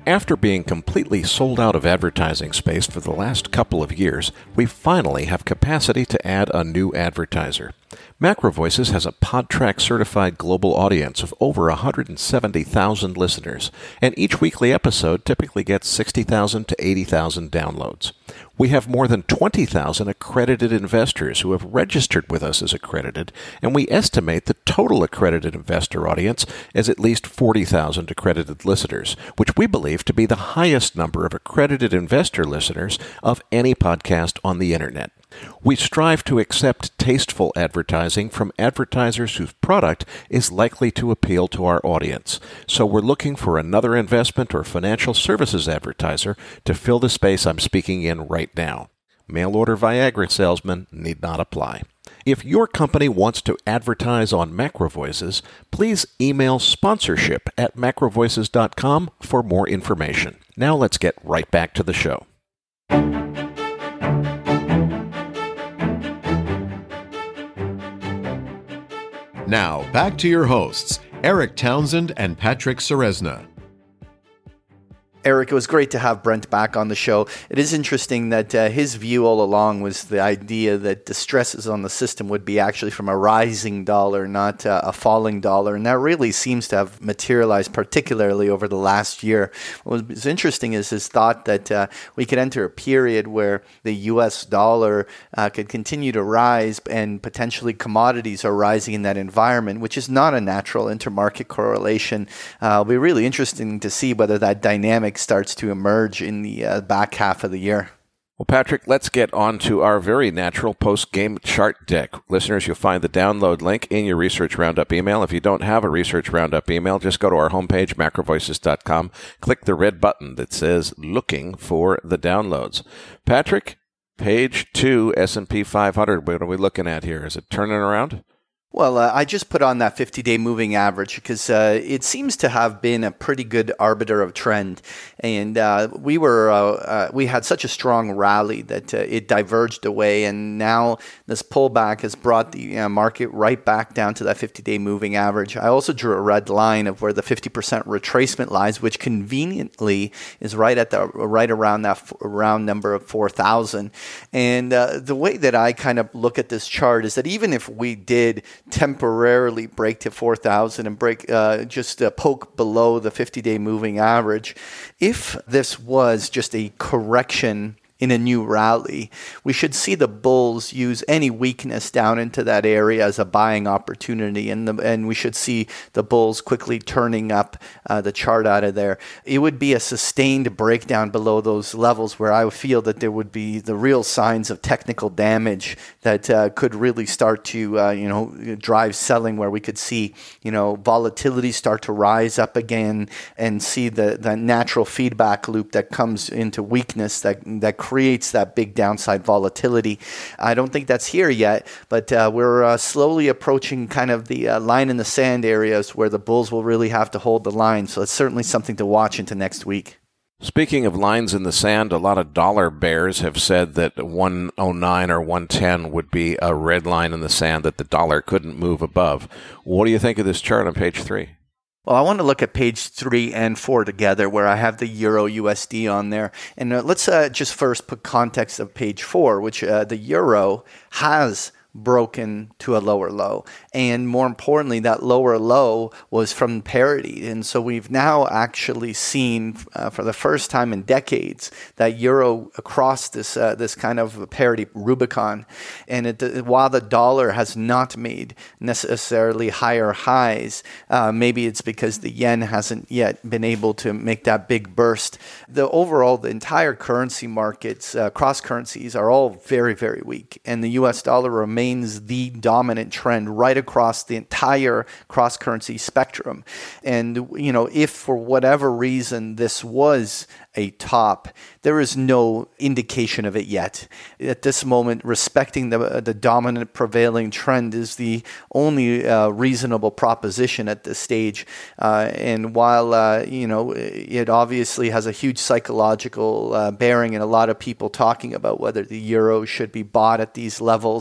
After being completely sold out of advertising space for the last couple of years, we finally have capacity to add a new advertiser. Macro Voices has a PodTrack certified global audience of over one hundred seventy thousand listeners, and each weekly episode typically gets sixty thousand to eighty thousand downloads. We have more than twenty thousand accredited investors who have registered with us as accredited, and we estimate the total accredited investor audience as at least forty thousand accredited listeners, which we believe to be the highest number of accredited investor listeners of any podcast on the internet. We strive to accept tasteful advertising from advertisers whose product is likely to appeal to our audience. So we're looking for another investment or financial services advertiser to fill the space I'm speaking in right now. Mail-order Viagra salesmen need not apply. If your company wants to advertise on Macro Voices, please email sponsorship at macro voices dot com for more information. Now let's get right back to the show. Now, back to your hosts, Eric Townsend and Patrick Ceresna. Eric, it was great to have Brent back on the show. It is interesting that uh, his view all along was the idea that the stresses on the system would be actually from a rising dollar, not uh, a falling dollar. And that really seems to have materialized, particularly over the last year. What was interesting is his thought that uh, we could enter a period where the U S dollar uh, could continue to rise and potentially commodities are rising in that environment, which is not a natural intermarket correlation. Uh, it'll be really interesting to see whether that dynamic starts to emerge in the uh, back half of the year. Well, Patrick, let's get on to our very natural post-game chart deck. Listeners, you'll find the download link in your Research Roundup email. If you don't have a Research Roundup email, just go to our homepage, macro voices dot com, click the red button that says Looking for the Downloads. Patrick, page two, S and P five hundred. What are we looking at here? Is it turning around? Well, uh, I just put on that fifty-day moving average because uh, it seems to have been a pretty good arbiter of trend, and uh, we were uh, uh, we had such a strong rally that uh, it diverged away, and now this pullback has brought the uh, market right back down to that fifty-day moving average. I also drew a red line of where the fifty percent retracement lies, which conveniently is right at the right around that f- round number of four thousand. And uh, the way that I kind of look at this chart is that even if we did temporarily break to four thousand and break uh, just uh, poke below the fifty-day moving average, if this was just a correction in a new rally, we should see the bulls use any weakness down into that area as a buying opportunity, and the, and we should see the bulls quickly turning up uh, the chart out of there. It would be a sustained breakdown below those levels where I feel that there would be the real signs of technical damage that uh, could really start to uh, you know drive selling, where we could see you know volatility start to rise up again and see the, the natural feedback loop that comes into weakness that that creates that big downside volatility. I don't think that's here yet, but uh, we're uh, slowly approaching kind of the uh, line in the sand areas where the bulls will really have to hold the line. So it's certainly something to watch into next week. Speaking of lines in the sand, a lot of dollar bears have said that one oh nine or one ten would be a red line in the sand that the dollar couldn't move above. What do you think of this chart on page three? Well, I want to look at page three and four together, where I have the Euro U S D on there. And uh, let's uh, just first put context of page four, which uh, the Euro has broken to a lower low. And more importantly, that lower low was from parity. And so we've now actually seen uh, for the first time in decades that euro across this uh, this kind of parity Rubicon. And it, while the dollar has not made necessarily higher highs, uh, maybe it's because the yen hasn't yet been able to make that big burst. The overall, the entire currency markets, uh, cross currencies are all very, very weak. And the U S dollar remains remains the dominant trend right across the entire cross-currency spectrum. And, you know, if for whatever reason this was a top, there is no indication of it yet. At this moment, respecting the the dominant prevailing trend is the only uh, reasonable proposition at this stage. Uh, and while, uh, you know, it obviously has a huge psychological uh, bearing, and a lot of people talking about whether the euro should be bought at these levels,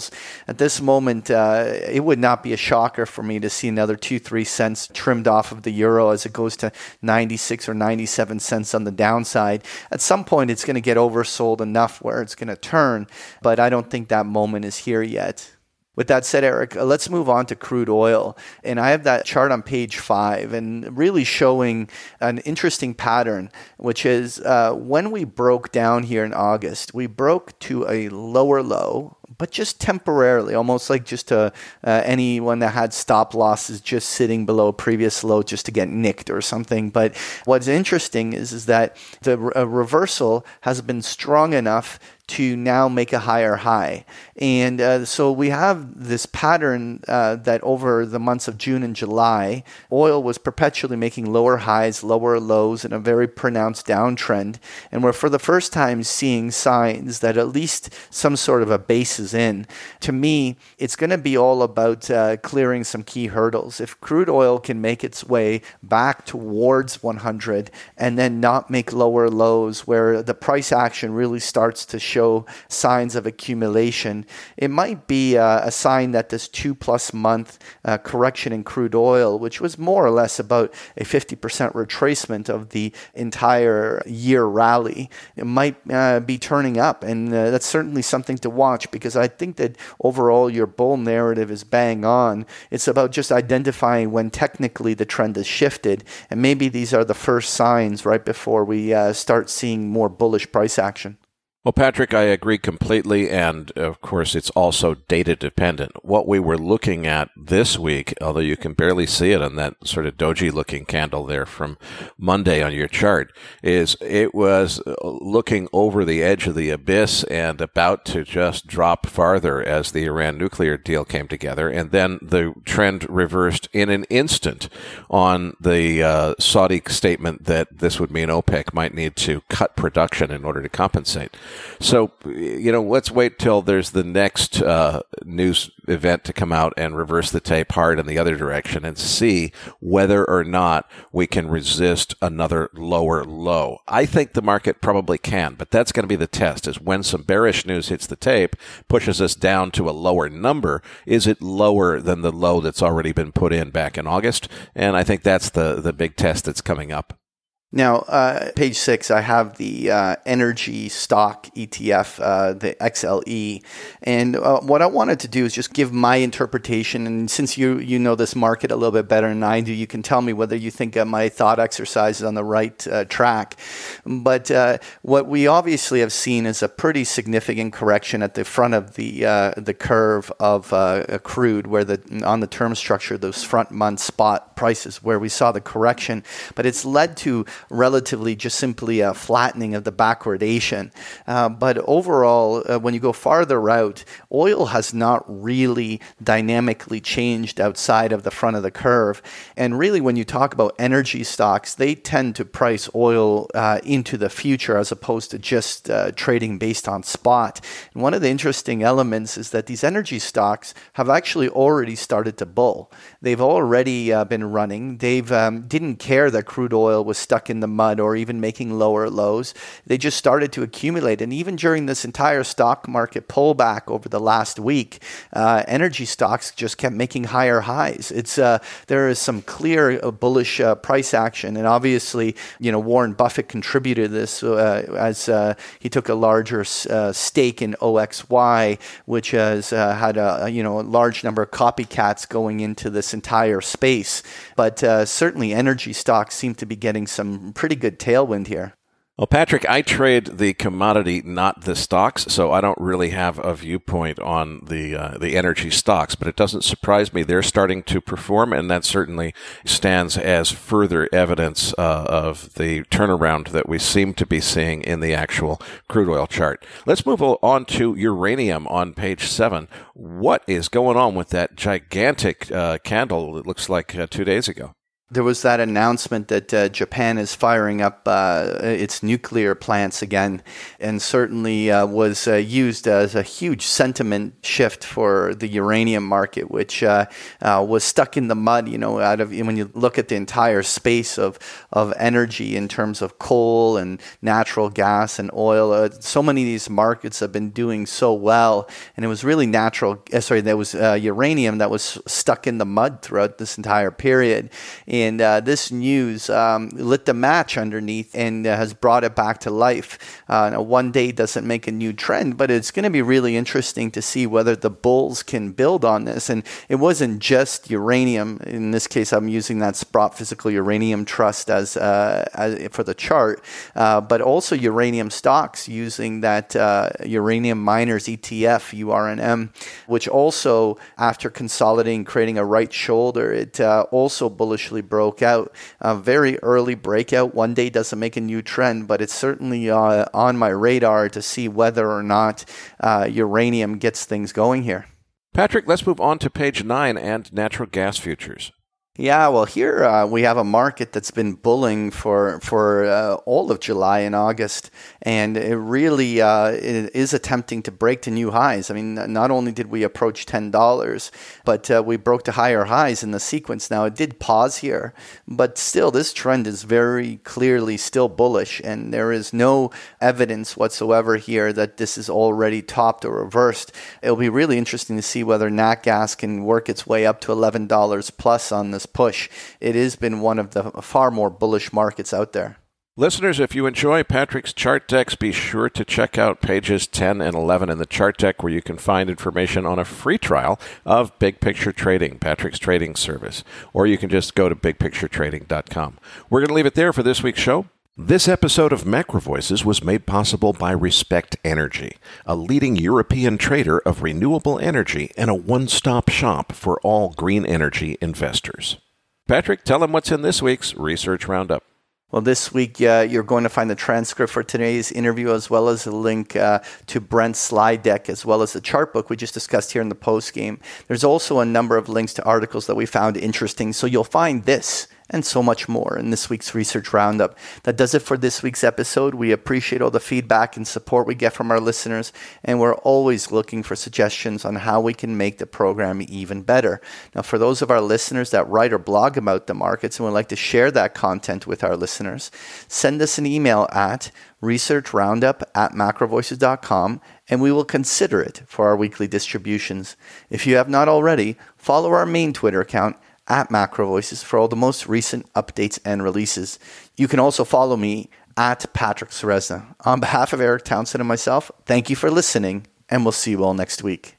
at this moment, uh, it would not be a shocker for me to see another two, three cents trimmed off of the euro as it goes to ninety-six or ninety-seven cents on the downside. At some point, it's going to get oversold enough where it's going to turn, but I don't think that moment is here yet. With that said, Eric, uh, let's move on to crude oil. And I have that chart on page five and really showing an interesting pattern, which is uh, when we broke down here in August, we broke to a lower low, but just temporarily, almost like just uh, uh, anyone that had stop losses just sitting below a previous low just to get nicked or something. But what's interesting is, is that the uh, reversal has been strong enough to now make a higher high. And uh, so we have this pattern uh, that over the months of June and July, oil was perpetually making lower highs, lower lows, and a very pronounced downtrend. And we're for the first time seeing signs that at least some sort of a base is in. To me, it's going to be all about uh, clearing some key hurdles. If crude oil can make its way back towards one hundred and then not make lower lows where the price action really starts to show signs of accumulation, it might be uh, a sign that this two plus month uh, correction in crude oil, which was more or less about a fifty percent retracement of the entire year rally, it might uh, be turning up. And uh, that's certainly something to watch, because I think that overall your bull narrative is bang on. It's about just identifying when technically the trend has shifted. And maybe these are the first signs right before we uh, start seeing more bullish price action. Well, Patrick, I agree completely, and of course it's also data dependent. What we were looking at this week, although you can barely see it on that sort of doji-looking candle there from Monday on your chart, is it was looking over the edge of the abyss and about to just drop farther as the Iran nuclear deal came together, and then the trend reversed in an instant on the uh, Saudi statement that this would mean OPEC might need to cut production in order to compensate. So, you know, let's wait till there's the next uh, news event to come out and reverse the tape hard in the other direction and see whether or not we can resist another lower low. I think the market probably can, but that's going to be the test, is when some bearish news hits the tape, pushes us down to a lower number, is it lower than the low that's already been put in back in August? And I think that's the, the big test that's coming up. Now, uh, page six, I have the uh, energy stock E T F, uh, the X L E. And uh, what I wanted to do is just give my interpretation. And since you you know this market a little bit better than I do, you can tell me whether you think uh, my thought exercise is on the right uh, track. But uh, what we obviously have seen is a pretty significant correction at the front of the uh, the curve of uh, crude, where the on the term structure, those front month spot prices, where we saw the correction. But it's led to relatively just simply a flattening of the backwardation. Uh, but overall, uh, when you go farther out, oil has not really dynamically changed outside of the front of the curve. And really, when you talk about energy stocks, they tend to price oil uh, into the future as opposed to just uh, trading based on spot. And one of the interesting elements is that these energy stocks have actually already started to bull. They've already uh, been running. They've um, didn't care that crude oil was stuck in the mud or even making lower lows. They just started to accumulate. And even during this entire stock market pullback over the last week, uh, energy stocks just kept making higher highs. It's uh, there is some clear uh, bullish uh, price action. And obviously, you know, Warren Buffett contributed this uh, as uh, he took a larger uh, stake in O X Y, which has uh, had a, you know, a large number of copycats going into this entire space. But uh, certainly energy stocks seem to be getting some pretty good tailwind here. Well, Patrick, I trade the commodity, not the stocks, so I don't really have a viewpoint on the uh, the energy stocks, but it doesn't surprise me. They're starting to perform, and that certainly stands as further evidence uh, of the turnaround that we seem to be seeing in the actual crude oil chart. Let's move on to uranium on page seven. What is going on with that gigantic uh, candle, it looks like uh, two days ago? There was that announcement that uh, Japan is firing up uh, its nuclear plants again, and certainly uh, was uh, used as a huge sentiment shift for the uranium market, which uh, uh, was stuck in the mud. You know, out of when you look at the entire space of of energy in terms of coal and natural gas and oil, uh, so many of these markets have been doing so well, and it was really natural. Uh, sorry, there was uh, uranium that was stuck in the mud throughout this entire period. And uh, this news um, lit the match underneath and uh, has brought it back to life. Uh, now, one day doesn't make a new trend, but it's going to be really interesting to see whether the bulls can build on this. And it wasn't just uranium. In this case, I'm using that Sprott Physical Uranium Trust as, uh, as for the chart, uh, but also uranium stocks using that uh, Uranium Miners E T F, U R N M, which also, after consolidating, creating a right shoulder, it uh, also bullishly broke out. A very early breakout. One day doesn't make a new trend, but it's certainly uh, on my radar to see whether or not uh, uranium gets things going here. Patrick, let's move on to page nine and natural gas futures. Yeah, well, here uh, we have a market that's been bulling for for uh, all of July and August, and it really uh, it is attempting to break to new highs. I mean, not only did we approach ten dollars, but uh, we broke to higher highs in the sequence. Now, it did pause here, but still, this trend is very clearly still bullish, and there is no evidence whatsoever here that this is already topped or reversed. It'll be really interesting to see whether nat gas can work its way up to eleven dollars plus on this push. It has been one of the far more bullish markets out there. Listeners, if you enjoy Patrick's chart decks, be sure to check out pages ten and eleven in the chart deck, where you can find information on a free trial of Big Picture Trading, Patrick's trading service. Or you can just go to big picture trading dot com. We're going to leave it there for this week's show. This episode of Macro Voices was made possible by Respect Energy, a leading European trader of renewable energy and a one-stop shop for all green energy investors. Patrick, tell them what's in this week's Research Roundup. Well, this week, uh, you're going to find the transcript for today's interview, as well as a link uh, to Brent's slide deck, as well as the chart book we just discussed here in the post game. There's also a number of links to articles that we found interesting, so you'll find this and so much more in this week's Research Roundup. That does it for this week's episode. We appreciate all the feedback and support we get from our listeners, and we're always looking for suggestions on how we can make the program even better. Now, for those of our listeners that write or blog about the markets and would like to share that content with our listeners, send us an email at researchroundup at macrovoices dot com, and we will consider it for our weekly distributions. If you have not already, follow our main Twitter account, at Macro Voices, for all the most recent updates and releases. You can also follow me at Patrick Ceresna. On behalf of Eric Townsend and myself, thank you for listening, and we'll see you all next week.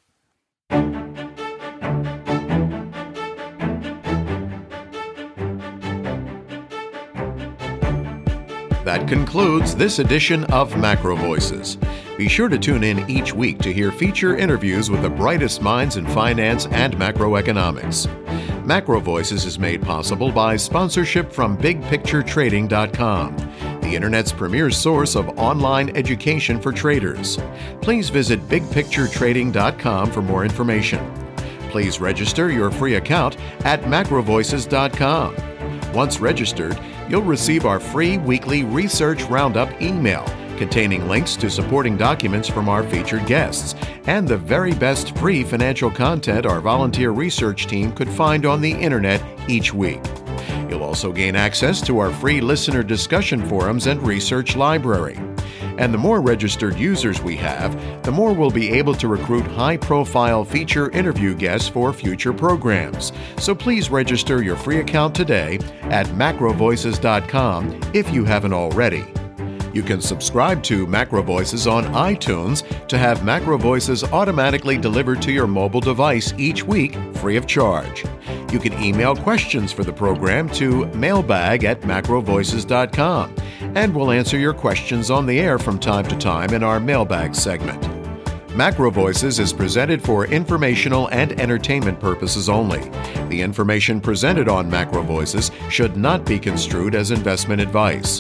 That concludes this edition of Macro Voices. Be sure to tune in each week to hear feature interviews with the brightest minds in finance and macroeconomics. Macro Voices is made possible by sponsorship from big picture trading dot com, the Internet's premier source of online education for traders. Please visit big picture trading dot com for more information. Please register your free account at macro voices dot com. Once registered, you'll receive our free weekly Research Roundup email containing links to supporting documents from our featured guests and the very best free financial content our volunteer research team could find on the internet each week. You'll also gain access to our free listener discussion forums and research library. And the more registered users we have, the more we'll be able to recruit high-profile feature interview guests for future programs. So please register your free account today at macro voices dot com if you haven't already. You can subscribe to Macro Voices on iTunes to have Macro Voices automatically delivered to your mobile device each week, free of charge. You can email questions for the program to mailbag at macro voices dot com, and we'll answer your questions on the air from time to time in our mailbag segment. Macro Voices is presented for informational and entertainment purposes only. The information presented on Macro Voices should not be construed as investment advice.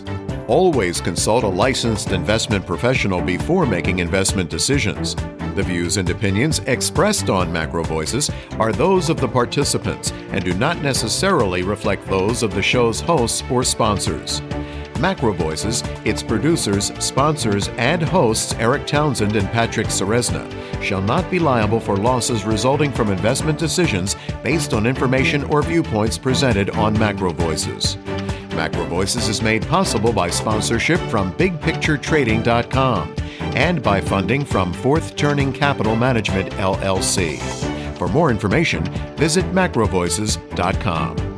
Always consult a licensed investment professional before making investment decisions. The views and opinions expressed on Macro Voices are those of the participants and do not necessarily reflect those of the show's hosts or sponsors. Macro Voices, its producers, sponsors, and hosts Eric Townsend and Patrick Ceresna shall not be liable for losses resulting from investment decisions based on information or viewpoints presented on Macro Voices. Macro Voices is made possible by sponsorship from big picture trading dot com and by funding from Fourth Turning Capital Management, L L C. For more information, visit macro voices dot com.